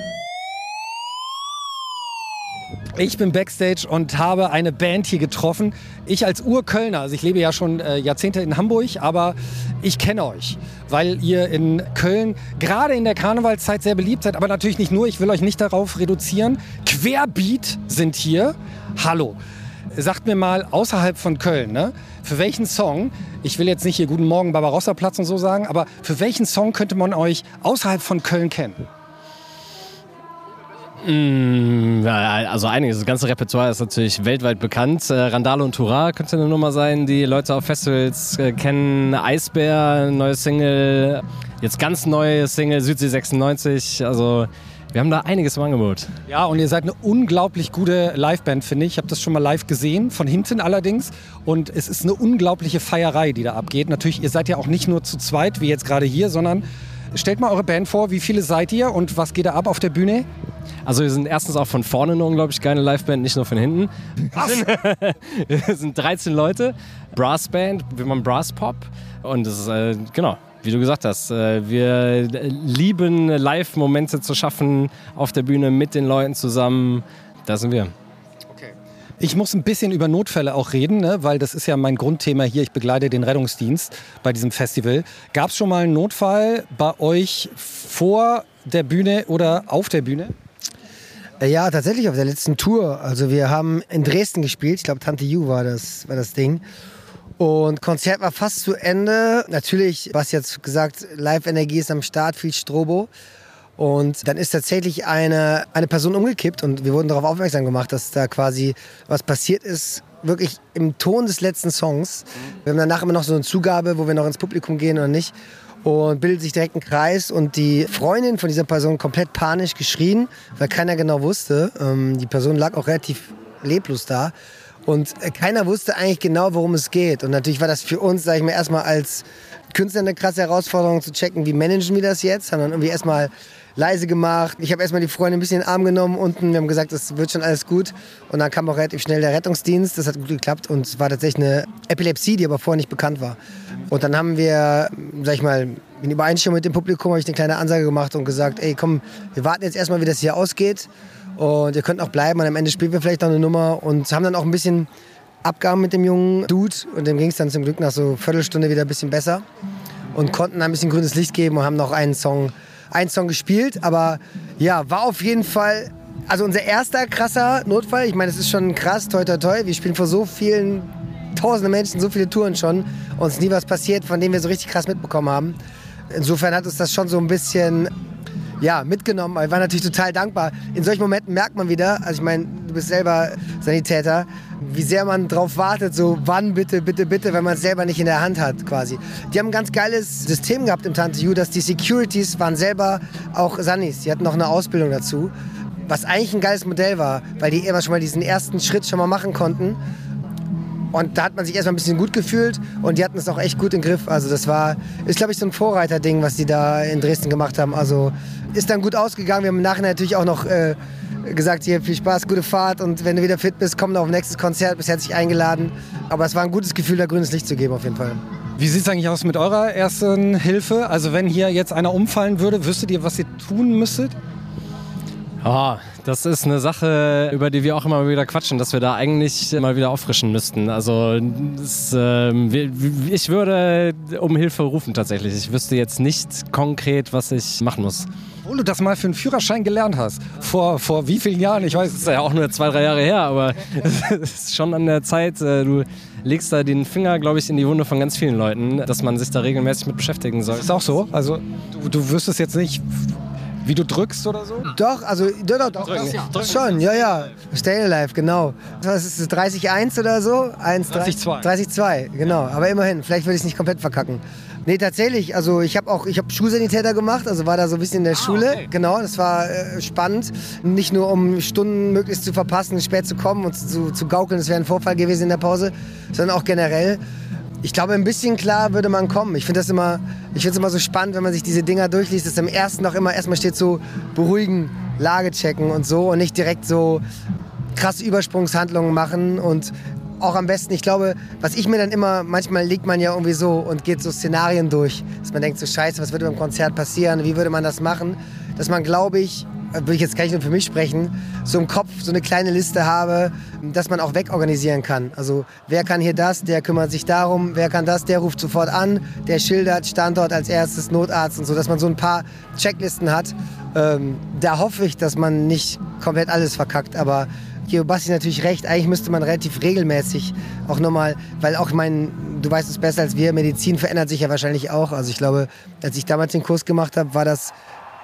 C: Ich bin Backstage und habe eine Band hier getroffen. Ich als Urkölner, also ich lebe ja schon äh, Jahrzehnte in Hamburg, aber ich kenne euch, weil ihr in Köln gerade in der Karnevalszeit sehr beliebt seid, aber natürlich nicht nur, ich will euch nicht darauf reduzieren. Querbeat sind hier. Hallo. Sagt mir mal, außerhalb von Köln, ne, für welchen Song, ich will jetzt nicht hier Guten Morgen Barbarossa-Platz und so sagen, aber für welchen Song könnte man euch außerhalb von Köln kennen?
M: Mm, also einiges. Das ganze Repertoire ist natürlich weltweit bekannt. Äh, Randale und Hurra könnte eine Nummer sein, die Leute auf Festivals äh, kennen. Eisbär, neue Single. Jetzt ganz neue Single, Südsee sechsundneunzig. Also wir haben da einiges im Angebot.
C: Ja, und ihr seid eine unglaublich gute Liveband, finde ich. Ich habe das schon mal live gesehen, von hinten allerdings. Und es ist eine unglaubliche Feierei, die da abgeht. Natürlich, ihr seid ja auch nicht nur zu zweit, wie jetzt gerade hier, sondern stellt mal eure Band vor. Wie viele seid ihr und was geht da ab auf der Bühne?
M: Also wir sind erstens auch von vorne eine unglaublich geile Liveband, nicht nur von hinten. Was? Wir sind dreizehn Leute, Brassband, wir machen Brasspop. Und das ist, äh, genau, wie du gesagt hast, äh, wir lieben Live-Momente zu schaffen auf der Bühne mit den Leuten zusammen. Da sind wir.
C: Ich muss ein bisschen über Notfälle auch reden, ne? Weil das ist ja mein Grundthema hier. Ich begleite den Rettungsdienst bei diesem Festival. Gab es schon mal einen Notfall bei euch vor der Bühne oder auf der Bühne?
A: Ja, tatsächlich auf der letzten Tour. Also wir haben in Dresden gespielt. Ich glaube, Tante Ju war das, war das Ding. Und Konzert war fast zu Ende. Natürlich, was jetzt gesagt, Live-Energie ist am Start, viel Strobo. Und dann ist tatsächlich eine, eine Person umgekippt und wir wurden darauf aufmerksam gemacht, dass da quasi was passiert ist, wirklich im Ton des letzten Songs. Wir haben danach immer noch so eine Zugabe, wo wir noch ins Publikum gehen oder nicht. Und bildet sich direkt ein Kreis und die Freundin von dieser Person komplett panisch geschrien, weil keiner genau wusste. Ähm, die Person lag auch relativ leblos da. Und keiner wusste eigentlich genau, worum es geht. Und natürlich war das für uns, sage ich mal, erstmal als Künstler eine krasse Herausforderung zu checken, wie managen wir das jetzt. Haben dann irgendwie erstmal leise gemacht. Ich habe erstmal die Freundin ein bisschen in den Arm genommen unten. Wir haben gesagt, das wird schon alles gut. Und dann kam auch relativ schnell der Rettungsdienst. Das hat gut geklappt. Und es war tatsächlich eine Epilepsie, die aber vorher nicht bekannt war. Und dann haben wir, sag ich mal, in Übereinstimmung mit dem Publikum habe ich eine kleine Ansage gemacht und gesagt, ey komm, wir warten jetzt erstmal, wie das hier ausgeht. Und ihr könnt auch bleiben und am Ende spielen wir vielleicht noch eine Nummer und haben dann auch ein bisschen Abgaben mit dem jungen Dude und dem ging es dann zum Glück nach so einer Viertelstunde wieder ein bisschen besser und konnten ein bisschen grünes Licht geben und haben noch einen Song, einen Song gespielt, aber ja, war auf jeden Fall, also unser erster krasser Notfall, ich meine, es ist schon krass, toi toi toi, wir spielen vor so vielen tausenden Menschen, so viele Touren schon, uns nie was passiert, von dem wir so richtig krass mitbekommen haben. Insofern hat uns das schon so ein bisschen ja, mitgenommen. Ich war natürlich total dankbar. In solchen Momenten merkt man wieder, also ich meine, du bist selber Sanitäter, wie sehr man drauf wartet, so wann bitte, bitte, bitte, wenn man es selber nicht in der Hand hat quasi. Die haben ein ganz geiles System gehabt im Tante Ju, dass die Securities waren selber auch Sanis. Die hatten noch eine Ausbildung dazu, was eigentlich ein geiles Modell war, weil die immer schon mal diesen ersten Schritt schon mal machen konnten. Und da hat man sich erstmal ein bisschen gut gefühlt und die hatten es auch echt gut im Griff. Also das war, ist glaube ich so ein Vorreiterding, was die da in Dresden gemacht haben. Also ist dann gut ausgegangen. Wir haben im Nachhinein natürlich auch noch äh, gesagt, hier viel Spaß, gute Fahrt und wenn du wieder fit bist, komm noch auf nächstes Konzert, bist herzlich eingeladen. Aber es war ein gutes Gefühl, da grünes Licht zu geben auf jeden Fall.
C: Wie sieht es eigentlich aus mit eurer ersten Hilfe? Also wenn hier jetzt einer umfallen würde, wüsstet ihr, was ihr tun müsstet?
M: Oh, das ist eine Sache, über die wir auch immer wieder quatschen, dass wir da eigentlich mal wieder auffrischen müssten. Also das, äh, ich würde um Hilfe rufen tatsächlich. Ich wüsste jetzt nicht konkret, was ich machen muss.
C: Obwohl du das mal für einen Führerschein gelernt hast. Vor, vor wie vielen Jahren? Ich weiß,
M: es ist ja auch nur zwei, drei Jahre her, aber es ist schon an der Zeit. Du legst da den Finger, glaube ich, in die Wunde von ganz vielen Leuten, dass man sich da regelmäßig mit beschäftigen soll.
C: Ist auch so? Also du, du wüsstest jetzt nicht, Wie du drückst oder so?
A: Doch, also doch, doch, doch,
C: Drücken, ja.
A: doch schon, ja, ja. Stay Alive, genau. Was ist es, dreißig eins oder so?
C: dreißig zwei.
A: dreißig zwei, genau. Aber immerhin, vielleicht würde ich es nicht komplett verkacken. Nee, tatsächlich, also ich habe auch, ich habe Schulsanitäter gemacht, also war da so ein bisschen in der ah, Schule. Okay. Genau, das war äh, spannend. Nicht nur um Stunden möglichst zu verpassen, spät zu kommen und zu, zu gaukeln, das wäre ein Vorfall gewesen in der Pause, sondern auch generell. Ich glaube, ein bisschen klar würde man kommen. Ich finde das immer, ich finde es immer so spannend, wenn man sich diese Dinger durchliest, dass im ersten noch immer erstmal steht so beruhigen, Lage checken und so und nicht direkt so krasse Übersprungshandlungen machen und auch am besten, ich glaube, was ich mir dann immer, manchmal liegt man ja irgendwie so und geht so Szenarien durch, dass man denkt so scheiße, was würde beim Konzert passieren, wie würde man das machen, dass man, glaube ich, würde ich jetzt kann ich nur für mich sprechen, so im Kopf so eine kleine Liste habe, dass man auch wegorganisieren kann. Also wer kann hier das, der kümmert sich darum, wer kann das, der ruft sofort an, der schildert Standort als erstes, Notarzt und so, dass man so ein paar Checklisten hat. Ähm, da hoffe ich, dass man nicht komplett alles verkackt, aber hier Basti natürlich recht, eigentlich müsste man relativ regelmäßig auch nochmal, weil auch mein, du weißt es besser als wir, Medizin verändert sich ja wahrscheinlich auch. Also ich glaube, als ich damals den Kurs gemacht habe, war das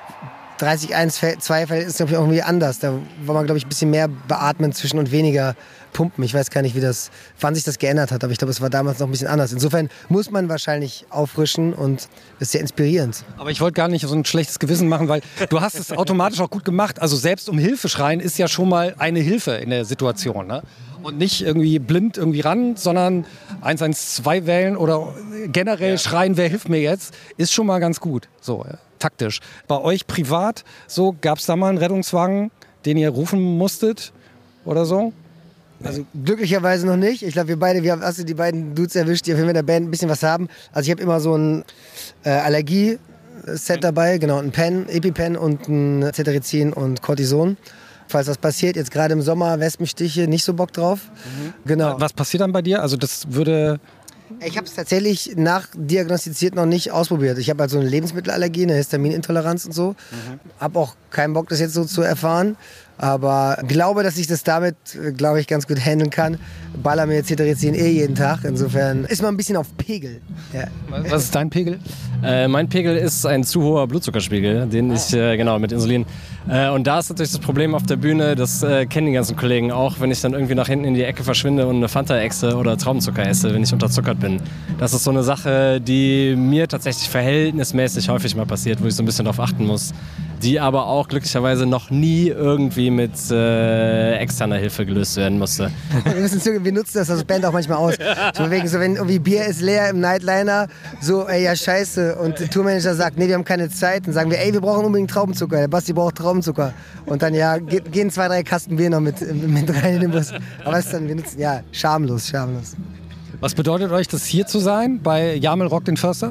A: dreißig eins zwei Feld ist, glaube ich, auch irgendwie anders. Da war man, glaube ich, ein bisschen mehr beatmen zwischen und weniger pumpen. Ich weiß gar nicht, wie das, wann sich das geändert hat, aber ich glaube, es war damals noch ein bisschen anders. Insofern muss man wahrscheinlich auffrischen und ist sehr inspirierend.
C: Aber ich wollte gar nicht so ein schlechtes Gewissen machen, weil du hast es automatisch auch gut gemacht. Also selbst um Hilfe schreien ist ja schon mal eine Hilfe in der Situation, ne? Und nicht irgendwie blind irgendwie ran, sondern eins eins zwei wählen oder generell ja. schreien, wer hilft mir jetzt, ist schon mal ganz gut. So, ja, taktisch. Bei euch privat, so gab es da mal einen Rettungswagen, den ihr rufen musstet oder so?
A: Also glücklicherweise noch nicht. Ich glaube, wir beide, wir haben also die beiden Dudes erwischt, die auf jeden Fall in der Band ein bisschen was haben. Also ich habe immer so ein äh, Allergie-Set dabei, genau, ein Pen, EpiPen und ein Cetirizin und Cortison. Falls was passiert, jetzt gerade im Sommer, Wespenstiche, nicht so Bock drauf. Mhm. Genau.
C: Was passiert dann bei dir? Also das würde...
A: Ich habe es tatsächlich nachdiagnostiziert noch nicht ausprobiert. Ich habe halt so eine Lebensmittelallergie, eine Histaminintoleranz und so. Mhm. Habe auch keinen Bock, das jetzt so zu erfahren. Aber glaube, dass ich das damit, glaube ich, ganz gut handeln kann. Baller mir Cetirizin eh jeden Tag. Insofern ist man ein bisschen auf Pegel. Ja.
C: Was ist dein Pegel?
M: Äh, mein Pegel ist ein zu hoher Blutzuckerspiegel, den ich, äh, genau, mit Insulin. Äh, und da ist natürlich das Problem auf der Bühne, das äh, kennen die ganzen Kollegen auch, wenn ich dann irgendwie nach hinten in die Ecke verschwinde und eine Fanta esse oder Traubenzucker esse, wenn ich unterzuckert bin. Das ist so eine Sache, die mir tatsächlich verhältnismäßig häufig mal passiert, wo ich so ein bisschen drauf achten muss. Die aber auch glücklicherweise noch nie irgendwie mit äh, externer Hilfe gelöst werden musste.
A: Wir, müssen zugeben, wir nutzen das als Band auch manchmal aus. So, wegen, so wenn irgendwie Bier ist leer im Nightliner, so, ey, ja scheiße. Und der Tourmanager sagt, nee, wir haben keine Zeit. Dann sagen wir, ey, wir brauchen unbedingt Traubenzucker. Der Basti braucht Traubenzucker. Und dann, ja, ge- gehen zwei, drei Kasten Bier noch mit, mit rein in den Bus. Aber es ist dann, wir nutzen, ja, schamlos, schamlos.
C: Was bedeutet euch das, hier zu sein bei Jamel Rock den Förster?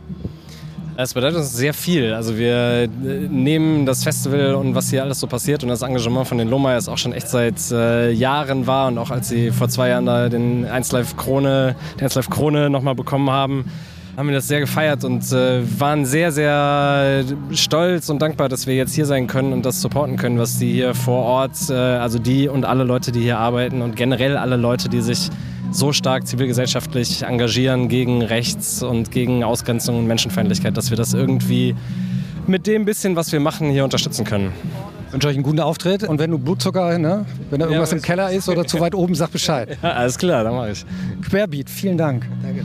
M: Es bedeutet uns sehr viel. Also wir nehmen das Festival und was hier alles so passiert und das Engagement von den Lohmeyers auch schon echt seit äh, Jahren war und auch als sie vor zwei Jahren da den eins Live Krone, die eins Live Krone nochmal bekommen haben, haben wir das sehr gefeiert und äh, waren sehr, sehr stolz und dankbar, dass wir jetzt hier sein können und das supporten können, was die hier vor Ort, äh, also die und alle Leute, die hier arbeiten und generell alle Leute, die sich so stark zivilgesellschaftlich engagieren gegen Rechts und gegen Ausgrenzung und Menschenfeindlichkeit, dass wir das irgendwie mit dem bisschen, was wir machen, hier unterstützen können.
C: Ich wünsche euch einen guten Auftritt und wenn du Blutzucker, ne, wenn da irgendwas ja, im Keller ist oder zu weit oben, sag Bescheid.
M: Ja, alles klar, dann mach ich.
C: Querbeat, vielen Dank.
A: Danke.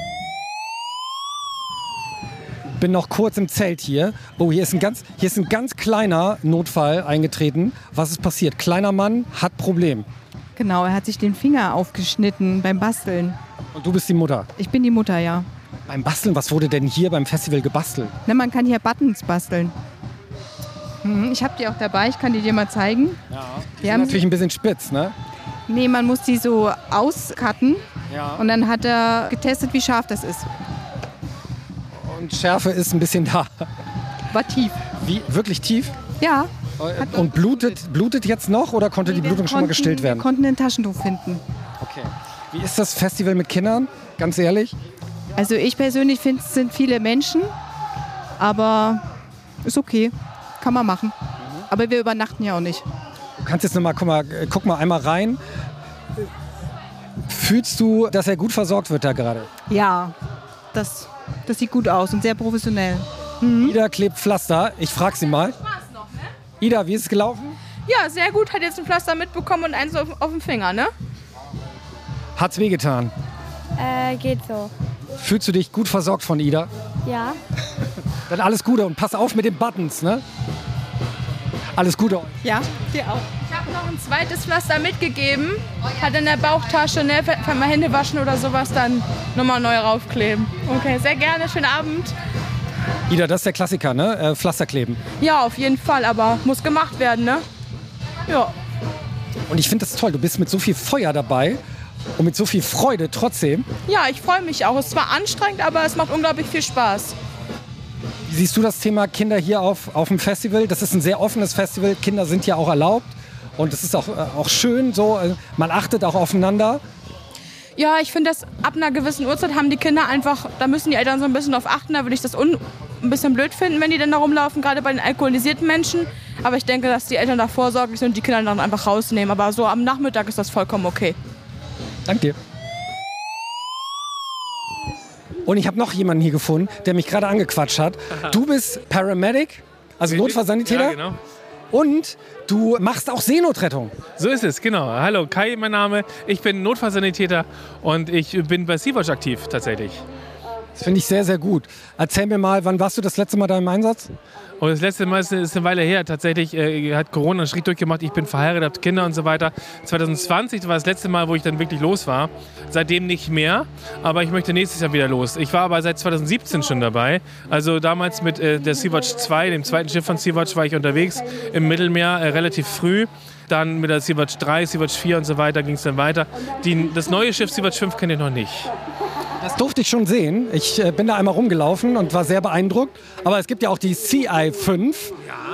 C: Bin noch kurz im Zelt hier. Oh, hier ist ein ganz, hier ist ein ganz kleiner Notfall eingetreten. Was ist passiert? Kleiner Mann hat Problem.
N: Genau, er hat sich den Finger aufgeschnitten beim Basteln.
C: Und du bist die Mutter?
N: Ich bin die Mutter, ja.
C: Beim Basteln? Was wurde denn hier beim Festival gebastelt?
N: Na, man kann hier Buttons basteln. Hm, ich habe die auch dabei, ich kann die dir mal zeigen.
C: Ja, die sind natürlich ein bisschen spitz, ne?
N: Nee, man muss die so auscutten.
C: Ja.
N: Und dann hat er getestet, wie scharf das ist.
C: Und Schärfe ist ein bisschen da.
N: War tief.
C: Wie? Wirklich tief?
N: Ja.
C: Und blutet, blutet jetzt noch oder konnte die Blutung schon mal gestillt werden?
N: Wir konnten ein Taschentuch finden.
C: Okay. Wie ist das Festival mit Kindern? Ganz ehrlich?
N: Also ich persönlich finde, es sind viele Menschen, aber ist okay. Kann man machen. Mhm. Aber wir übernachten ja auch nicht.
C: Du kannst jetzt noch mal, guck mal, guck mal einmal rein. Fühlst du, dass er gut versorgt wird da gerade?
N: Ja, das, das sieht gut aus und sehr professionell.
C: Mhm. Ida klebt Pflaster. Ich frage sie mal. Ida, wie ist es gelaufen?
D: Ja, sehr gut. Hat jetzt ein Pflaster mitbekommen und eins auf, auf dem Finger, ne?
C: Hat's wehgetan?
O: Äh, geht so.
C: Fühlst du dich gut versorgt von Ida?
O: Ja.
C: Dann alles Gute und pass auf mit den Buttons, ne? Alles Gute euch.
D: Ja, dir auch. Ich habe noch ein zweites Pflaster mitgegeben. Hat in der Bauchtasche, ne? Wenn wir Hände waschen oder sowas, dann nochmal neu raufkleben. Okay, sehr gerne. Schönen Abend.
C: Ida, das ist der Klassiker, ne? Äh, Pflaster kleben.
D: Ja, auf jeden Fall, aber muss gemacht werden, ne? Ja.
C: Und ich finde das toll. Du bist mit so viel Feuer dabei und mit so viel Freude trotzdem.
D: Ja, ich freue mich auch. Es ist zwar anstrengend, aber es macht unglaublich viel Spaß.
C: Wie siehst du das Thema Kinder hier auf, auf dem Festival? Das ist ein sehr offenes Festival. Kinder sind ja auch erlaubt. Und es ist auch, äh, auch schön so. Äh, man achtet auch aufeinander.
D: Ja, ich finde, dass ab einer gewissen Uhrzeit haben die Kinder einfach, da müssen die Eltern so ein bisschen drauf achten. Da würde ich das un, ein bisschen blöd finden, wenn die dann da rumlaufen, gerade bei den alkoholisierten Menschen. Aber ich denke, dass die Eltern da vorsorglich sind und die Kinder dann einfach rausnehmen. Aber so am Nachmittag ist das vollkommen okay.
C: Danke dir. Und ich habe noch jemanden hier gefunden, der mich gerade angequatscht hat. Du bist Paramedic, also Notfallsanitäter.
P: Ja, genau.
C: Und du machst auch Seenotrettung.
P: So ist es, genau. Hallo, Kai, mein Name. Ich bin Notfallsanitäter und ich bin bei Sea-Watch aktiv tatsächlich.
C: Das finde ich sehr, sehr gut. Erzähl mir mal, wann warst du das letzte Mal da im Einsatz?
P: Und das letzte Mal ist, ist eine Weile her. Tatsächlich äh, hat Corona einen Schritt durchgemacht. Ich bin verheiratet, habe Kinder und so weiter. zwanzig zwanzig war das letzte Mal, wo ich dann wirklich los war. Seitdem nicht mehr, aber ich möchte nächstes Jahr wieder los. Ich war aber seit zwanzig siebzehn schon dabei. Also damals mit äh, der Sea-Watch zwei, dem zweiten Schiff von Sea-Watch, war ich unterwegs im Mittelmeer äh, relativ früh. Dann mit der Sea-Watch drei, Sea-Watch vier und so weiter ging es dann weiter. Die, das neue Schiff Sea-Watch fünf kenne ich noch nicht.
C: Das durfte ich schon sehen. Ich äh, bin da einmal rumgelaufen und war sehr beeindruckt. Aber es gibt ja auch die Sea I fünf.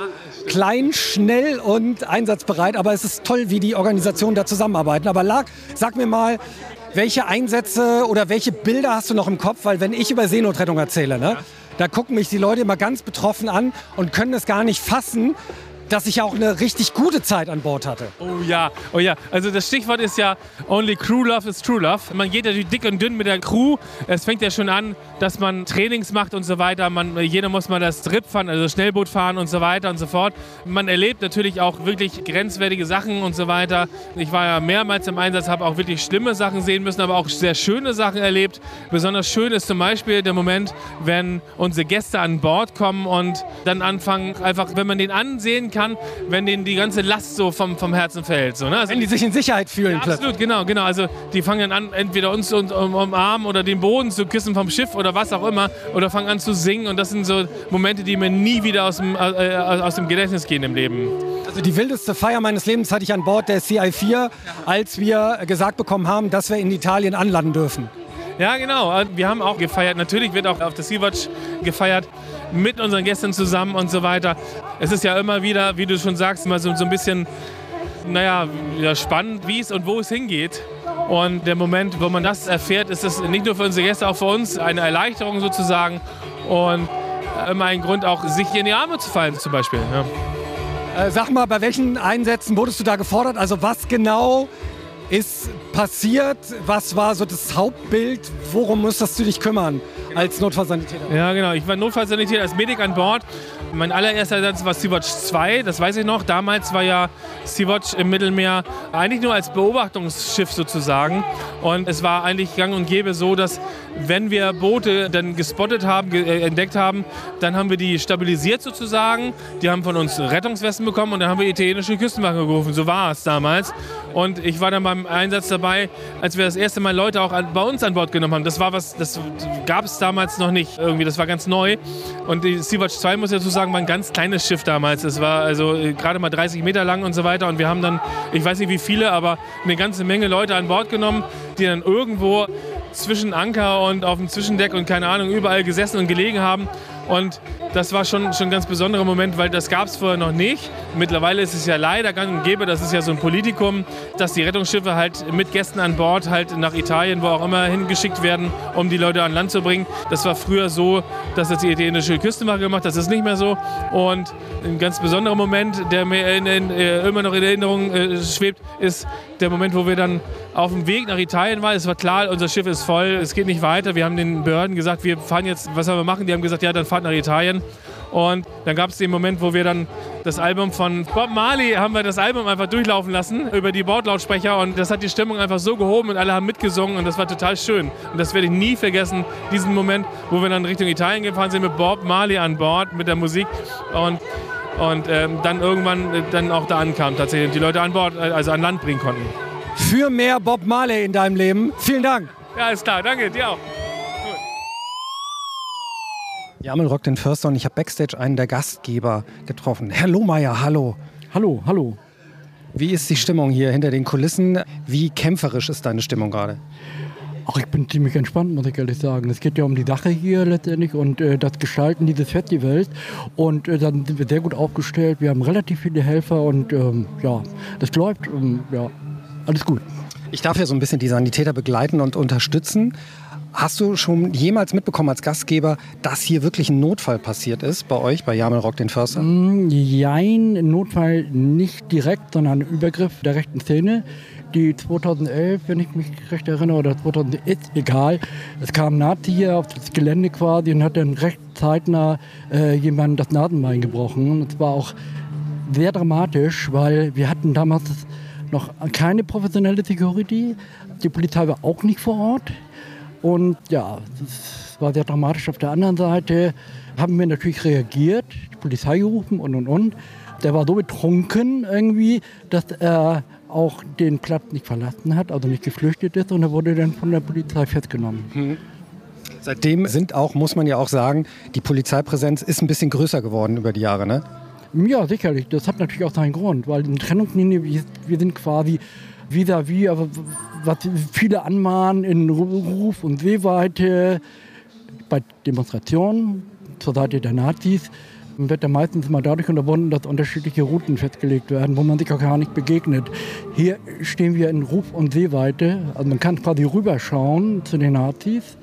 C: Klein, schnell und einsatzbereit. Aber es ist toll, wie die Organisationen da zusammenarbeiten. Aber Lark, sag mir mal, welche Einsätze oder welche Bilder hast du noch im Kopf? Weil wenn ich über Seenotrettung erzähle, ne, da gucken mich die Leute immer ganz betroffen an und können es gar nicht fassen, dass ich auch eine richtig gute Zeit an Bord hatte.
P: Oh ja, oh ja. Also das Stichwort ist ja Only Crew Love is True Love. Man geht natürlich dick und dünn mit der Crew. Es fängt ja schon an, dass man Trainings macht und so weiter. Man, jeder muss mal das Strip fahren, also Schnellboot fahren und so weiter und so fort. Man erlebt natürlich auch wirklich grenzwertige Sachen und so weiter. Ich war ja mehrmals im Einsatz, habe auch wirklich schlimme Sachen sehen müssen, aber auch sehr schöne Sachen erlebt. Besonders schön ist zum Beispiel der Moment, wenn unsere Gäste an Bord kommen und dann anfangen, einfach, wenn man den ansehen kann, kann, wenn denen die ganze Last so vom, vom Herzen fällt. So, ne? Also
C: wenn die sich in Sicherheit fühlen.
P: Ja, absolut, genau, genau. Also die fangen dann an, entweder uns um, um, umarmen oder den Boden zu küssen vom Schiff oder was auch immer, oder fangen an zu singen, und das sind so Momente, die mir nie wieder aus dem, äh, aus dem Gedächtnis gehen im Leben.
C: Also die wildeste Feier meines Lebens hatte ich an Bord der C I vier, als wir gesagt bekommen haben, dass wir in Italien anlanden dürfen.
P: Ja, genau. Wir haben auch gefeiert. Natürlich wird auch auf der Sea-Watch gefeiert, mit unseren Gästen zusammen und so weiter. Es ist ja immer wieder, wie du schon sagst, mal so, so ein bisschen, naja, ja, spannend, wie es und wo es hingeht. Und der Moment, wo man das erfährt, ist es nicht nur für unsere Gäste, auch für uns eine Erleichterung sozusagen. Und immer ein Grund auch, sich in die Arme zu fallen zum Beispiel. Ja.
C: Äh, sag mal, bei welchen Einsätzen wurdest du da gefordert? Also was genau ist passiert? Was war so das Hauptbild? Worum musstest du dich kümmern als Notfallsanitäter?
P: Ja, genau. Ich war Notfallsanitäter als Medic an Bord. Mein allererster Einsatz war Sea-Watch zwei, das weiß ich noch. Damals war ja Sea-Watch im Mittelmeer eigentlich nur als Beobachtungsschiff sozusagen. Und es war eigentlich gang und gäbe so, dass wenn wir Boote dann gespottet haben, ge- äh, entdeckt haben, dann haben wir die stabilisiert sozusagen. Die haben von uns Rettungswesten bekommen und dann haben wir italienische Küstenwache gerufen. So war es damals. Und ich war dann beim Einsatz dabei, als wir das erste Mal Leute auch an, bei uns an Bord genommen haben. Das war was, das gab es damals noch nicht irgendwie. Das war ganz neu. Und die Sea-Watch zwei, muss ich dazu sagen, war ein ganz kleines Schiff damals. Es war also gerade mal dreißig Meter lang und so weiter. Und wir haben dann, ich weiß nicht wie viele, aber eine ganze Menge Leute an Bord genommen, die dann irgendwo zwischen Anker und auf dem Zwischendeck und keine Ahnung, überall gesessen und gelegen haben. Und das war schon, schon ein ganz besonderer Moment, weil das gab es vorher noch nicht. Mittlerweile ist es ja leider gang und gäbe, das ist ja so ein Politikum, dass die Rettungsschiffe halt mit Gästen an Bord halt nach Italien, wo auch immer, hingeschickt werden, um die Leute an Land zu bringen. Das war früher so, dass das die italienische Küstenwache gemacht hat. Das ist nicht mehr so. Und ein ganz besonderer Moment, der mir in, in, äh, immer noch in Erinnerung äh, schwebt, ist der Moment, wo wir dann auf dem Weg nach Italien waren. Es war klar, unser Schiff ist voll, es geht nicht weiter. Wir haben den Behörden gesagt, wir fahren jetzt, was sollen wir machen? Die haben gesagt, ja, dann fahren Fahrt nach Italien. Und dann gab es den Moment, wo wir dann das Album von Bob Marley, haben wir das Album einfach durchlaufen lassen über die Bordlautsprecher und das hat die Stimmung einfach so gehoben und alle haben mitgesungen und das war total schön. Und das werde ich nie vergessen, diesen Moment, wo wir dann Richtung Italien gefahren sind mit Bob Marley an Bord, mit der Musik und, und ähm, dann irgendwann äh, dann auch da ankamen tatsächlich und die Leute an Bord, also an Land bringen konnten.
C: Für mehr Bob Marley in deinem Leben. Vielen Dank.
P: Ja, ist klar. Danke, dir auch.
C: Jamel rockt den Förster und ich habe Backstage einen der Gastgeber getroffen. Herr Lohmeier, hallo.
Q: Hallo, hallo.
C: Wie ist die Stimmung hier hinter den Kulissen? Wie kämpferisch ist deine Stimmung gerade?
Q: Ach, ich bin ziemlich entspannt, muss ich ehrlich sagen. Es geht ja um die Sache hier letztendlich und äh, das Gestalten dieses Festivals. Und äh, dann sind wir sehr gut aufgestellt. Wir haben relativ viele Helfer und ähm, ja, das läuft. Ähm, ja, alles gut.
C: Ich darf ja so ein bisschen die Sanitäter begleiten und unterstützen. Hast du schon jemals mitbekommen als Gastgeber, dass hier wirklich ein Notfall passiert ist bei euch, bei Jamel rockt den Förster?
Q: Mm, jein, Notfall nicht direkt, sondern ein Übergriff der rechten Szene. Die zweitausendelf, wenn ich mich recht erinnere, oder zweitausend, ist egal. Es kam ein Nazi hier auf das Gelände quasi und hat dann recht zeitnah äh, jemandem das Nasenbein gebrochen. Und es war auch sehr dramatisch, weil wir hatten damals noch keine professionelle Security. Die Polizei war auch nicht vor Ort. Und ja, das war sehr dramatisch. Auf der anderen Seite haben wir natürlich reagiert, die Polizei gerufen und und und. Der war so betrunken irgendwie, dass er auch den Platz nicht verlassen hat, also nicht geflüchtet ist und er wurde dann von der Polizei festgenommen.
C: Hm. Seitdem sind auch, muss man ja auch sagen, die Polizeipräsenz ist ein bisschen größer geworden über die Jahre, ne?
Q: Ja, sicherlich. Das hat natürlich auch seinen Grund, weil in Trennungslinie, wir, wir sind quasi vis-à-vis, aber was viele anmahnen in Ruf- und Sehweite bei Demonstrationen zur Seite der Nazis, wird ja meistens immer dadurch unterbunden, dass unterschiedliche Routen festgelegt werden, wo man sich auch gar nicht begegnet. Hier stehen wir in Ruf- und Sehweite, also man kann quasi rüberschauen zu den Nazis.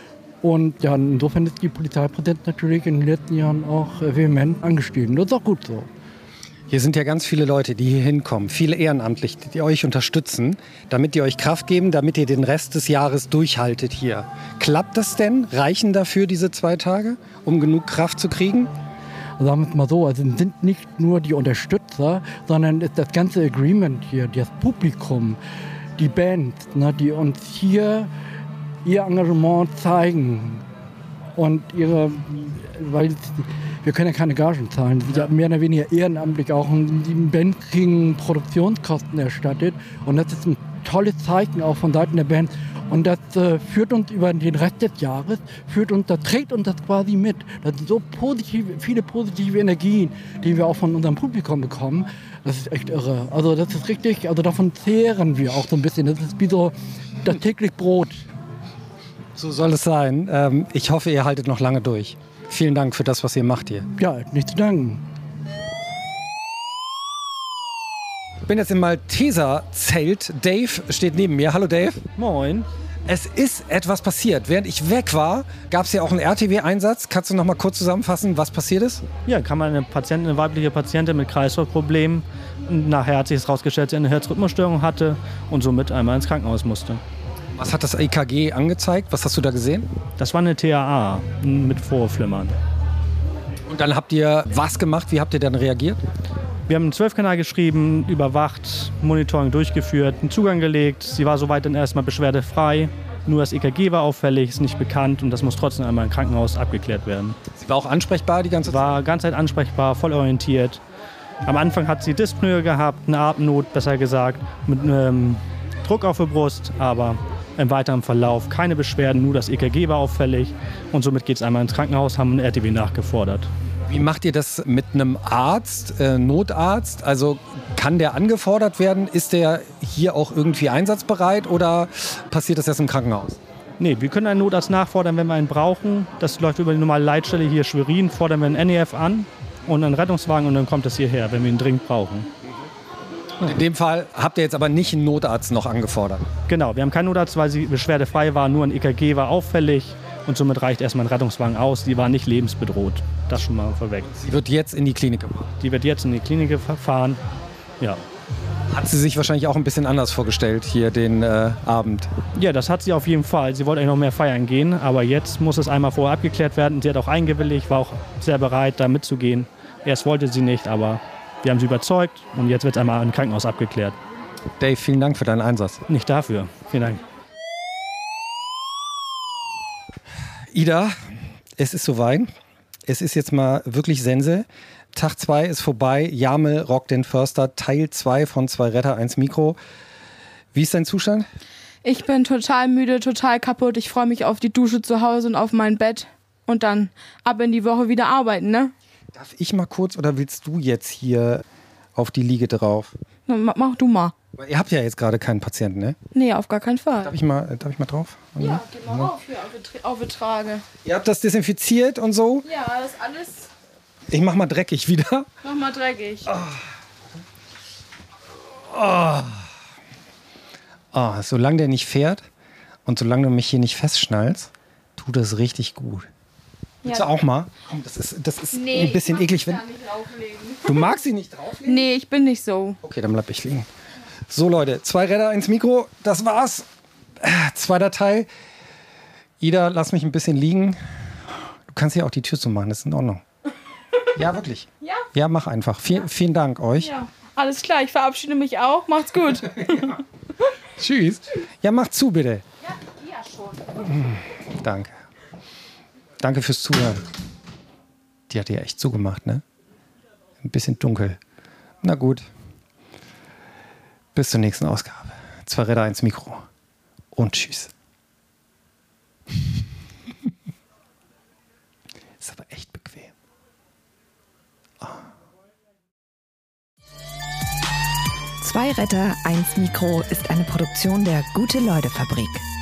Q: Und ja, insofern ist die Polizeipräsenz natürlich in den letzten Jahren auch vehement angestiegen. Das ist auch gut so.
C: Hier sind ja ganz viele Leute, die hier hinkommen, viele Ehrenamtliche, die euch unterstützen, damit die euch Kraft geben, damit ihr den Rest des Jahres durchhaltet hier. Klappt das denn? Reichen dafür diese zwei Tage, um genug Kraft zu kriegen?
Q: Sagen wir es mal so, also es sind nicht nur die Unterstützer, sondern ist das ganze Agreement hier, das Publikum, die Bands, ne, die uns hier ihr Engagement zeigen und ihre, weil wir können ja keine Gagen zahlen, sie sind ja mehr oder weniger ehrenamtlich auch und die Bands kriegen Produktionskosten erstattet und das ist ein tolles Zeichen auch von Seiten der Band und das äh, führt uns über den Rest des Jahres, führt uns, das trägt uns das quasi mit. Das sind so positive, viele positive Energien, die wir auch von unserem Publikum bekommen. Das ist echt irre. Also das ist richtig, also davon zehren wir auch so ein bisschen. Das ist wie so das täglich Brot.
C: So soll es sein. Ähm, ich hoffe, ihr haltet noch lange durch. Vielen Dank für das, was ihr macht hier.
Q: Ja, nicht zu danken.
C: Ich bin jetzt im Malteser-Zelt. Dave steht neben mir. Hallo Dave.
R: Moin.
C: Es ist etwas passiert. Während ich weg war, gab es ja auch einen R T W-Einsatz. Kannst du noch mal kurz zusammenfassen, was passiert ist?
R: Ja, kam eine Patientin, eine weibliche Patientin mit Kreislaufproblemen. Nachher hat sich es herausgestellt, dass sie eine Herzrhythmusstörung hatte und somit einmal ins Krankenhaus musste.
C: Was hat das E K G angezeigt? Was hast du da gesehen?
R: Das war eine T A A mit Vorflimmern.
C: Und dann habt ihr was gemacht? Wie habt ihr dann reagiert?
R: Wir haben einen zwölf-Kanal geschrieben, überwacht, Monitoring durchgeführt, einen Zugang gelegt. Sie war soweit dann erstmal beschwerdefrei. Nur das E K G war auffällig, ist nicht bekannt und das muss trotzdem einmal im Krankenhaus abgeklärt werden.
C: Sie war auch ansprechbar die ganze Zeit?
R: War ganz Zeit ansprechbar, voll orientiert. Am Anfang hat sie Dyspnoe gehabt, eine Atemnot, besser gesagt, mit ähm, Druck auf der Brust, aber im weiteren Verlauf keine Beschwerden, nur das E K G war auffällig und somit geht es einmal ins Krankenhaus, haben einen R T W nachgefordert.
C: Wie macht ihr das mit einem Arzt, äh, Notarzt? Also kann der angefordert werden? Ist der hier auch irgendwie einsatzbereit oder passiert das erst im Krankenhaus?
R: Nee, wir können einen Notarzt nachfordern, wenn wir einen brauchen. Das läuft über die normale Leitstelle hier Schwerin, fordern wir einen N E F an und einen Rettungswagen und dann kommt es hierher, wenn wir ihn dringend brauchen.
C: Und in dem Fall habt ihr jetzt aber nicht einen Notarzt noch angefordert?
R: Genau, wir haben keinen Notarzt, weil sie beschwerdefrei war, nur ein E K G war auffällig und somit reicht erstmal ein Rettungswagen aus. Die war nicht lebensbedroht, das schon mal vorweg.
C: Sie wird jetzt in die Klinik gefahren?
R: Die wird jetzt in die Klinik gefahren, ja.
C: Hat sie sich wahrscheinlich auch ein bisschen anders vorgestellt, hier den äh, Abend.
R: Ja, das hat sie auf jeden Fall. Sie wollte eigentlich noch mehr feiern gehen, aber jetzt muss es einmal vorher abgeklärt werden. Sie hat auch eingewilligt, war auch sehr bereit, da mitzugehen. Erst wollte sie nicht, aber wir haben sie überzeugt und jetzt wird es einmal im Krankenhaus abgeklärt.
C: Dave, vielen Dank für deinen Einsatz.
R: Nicht dafür. Vielen Dank.
C: Ida, es ist soweit. Es ist jetzt mal wirklich Sense. Tag zwei ist vorbei. Jamel rockt den Förster. Teil zwei von Zwei Retter, eins Mikro. Wie ist dein Zustand?
D: Ich bin total müde, total kaputt. Ich freue mich auf die Dusche zu Hause und auf mein Bett. Und dann ab in die Woche wieder arbeiten, ne?
C: Darf ich mal kurz oder willst du jetzt hier auf die Liege drauf?
D: Mach, mach du mal.
C: Ihr habt ja jetzt gerade keinen Patienten, ne?
D: Nee, auf gar keinen Fall.
C: Darf ich mal, darf ich mal drauf?
D: Ja, geh mal ja. Auf hier auf die, auf die Trage.
C: Ihr habt das desinfiziert und so?
D: Ja, das ist alles.
C: Ich mach mal dreckig wieder.
D: Mach mal dreckig.
C: Oh. Oh. Oh, solange der nicht fährt und solange du mich hier nicht festschnallst, tut das richtig gut. Willst
D: ja.
C: du auch mal? Komm, das ist, das ist
D: nee,
C: ein bisschen
D: ich mag
C: eklig. Wenn
D: nicht drauflegen.
C: Du magst sie nicht drauflegen?
D: Nee, ich bin nicht so.
C: Okay, dann bleib ich liegen. So Leute, zwei Räder, eins Mikro, das war's. Zweiter Teil. Ida, lass mich ein bisschen liegen. Du kannst hier auch die Tür zumachen, das ist in Ordnung. Ja, wirklich.
D: Ja?
C: Ja, mach einfach. Vielen, vielen Dank euch.
D: Ja, alles klar, ich verabschiede mich auch. Macht's gut.
C: Ja. Tschüss. Ja, mach zu, bitte.
D: Ja, ja schon.
C: Danke. Danke fürs Zuhören. Die hat ja echt zugemacht, ne? Ein bisschen dunkel. Na gut. Bis zur nächsten Ausgabe. Zwei Räder, eins Mikro. Und tschüss. Ist aber echt bequem. Oh.
B: Zwei Retter, eins Mikro ist eine Produktion der Gute-Leute-Fabrik.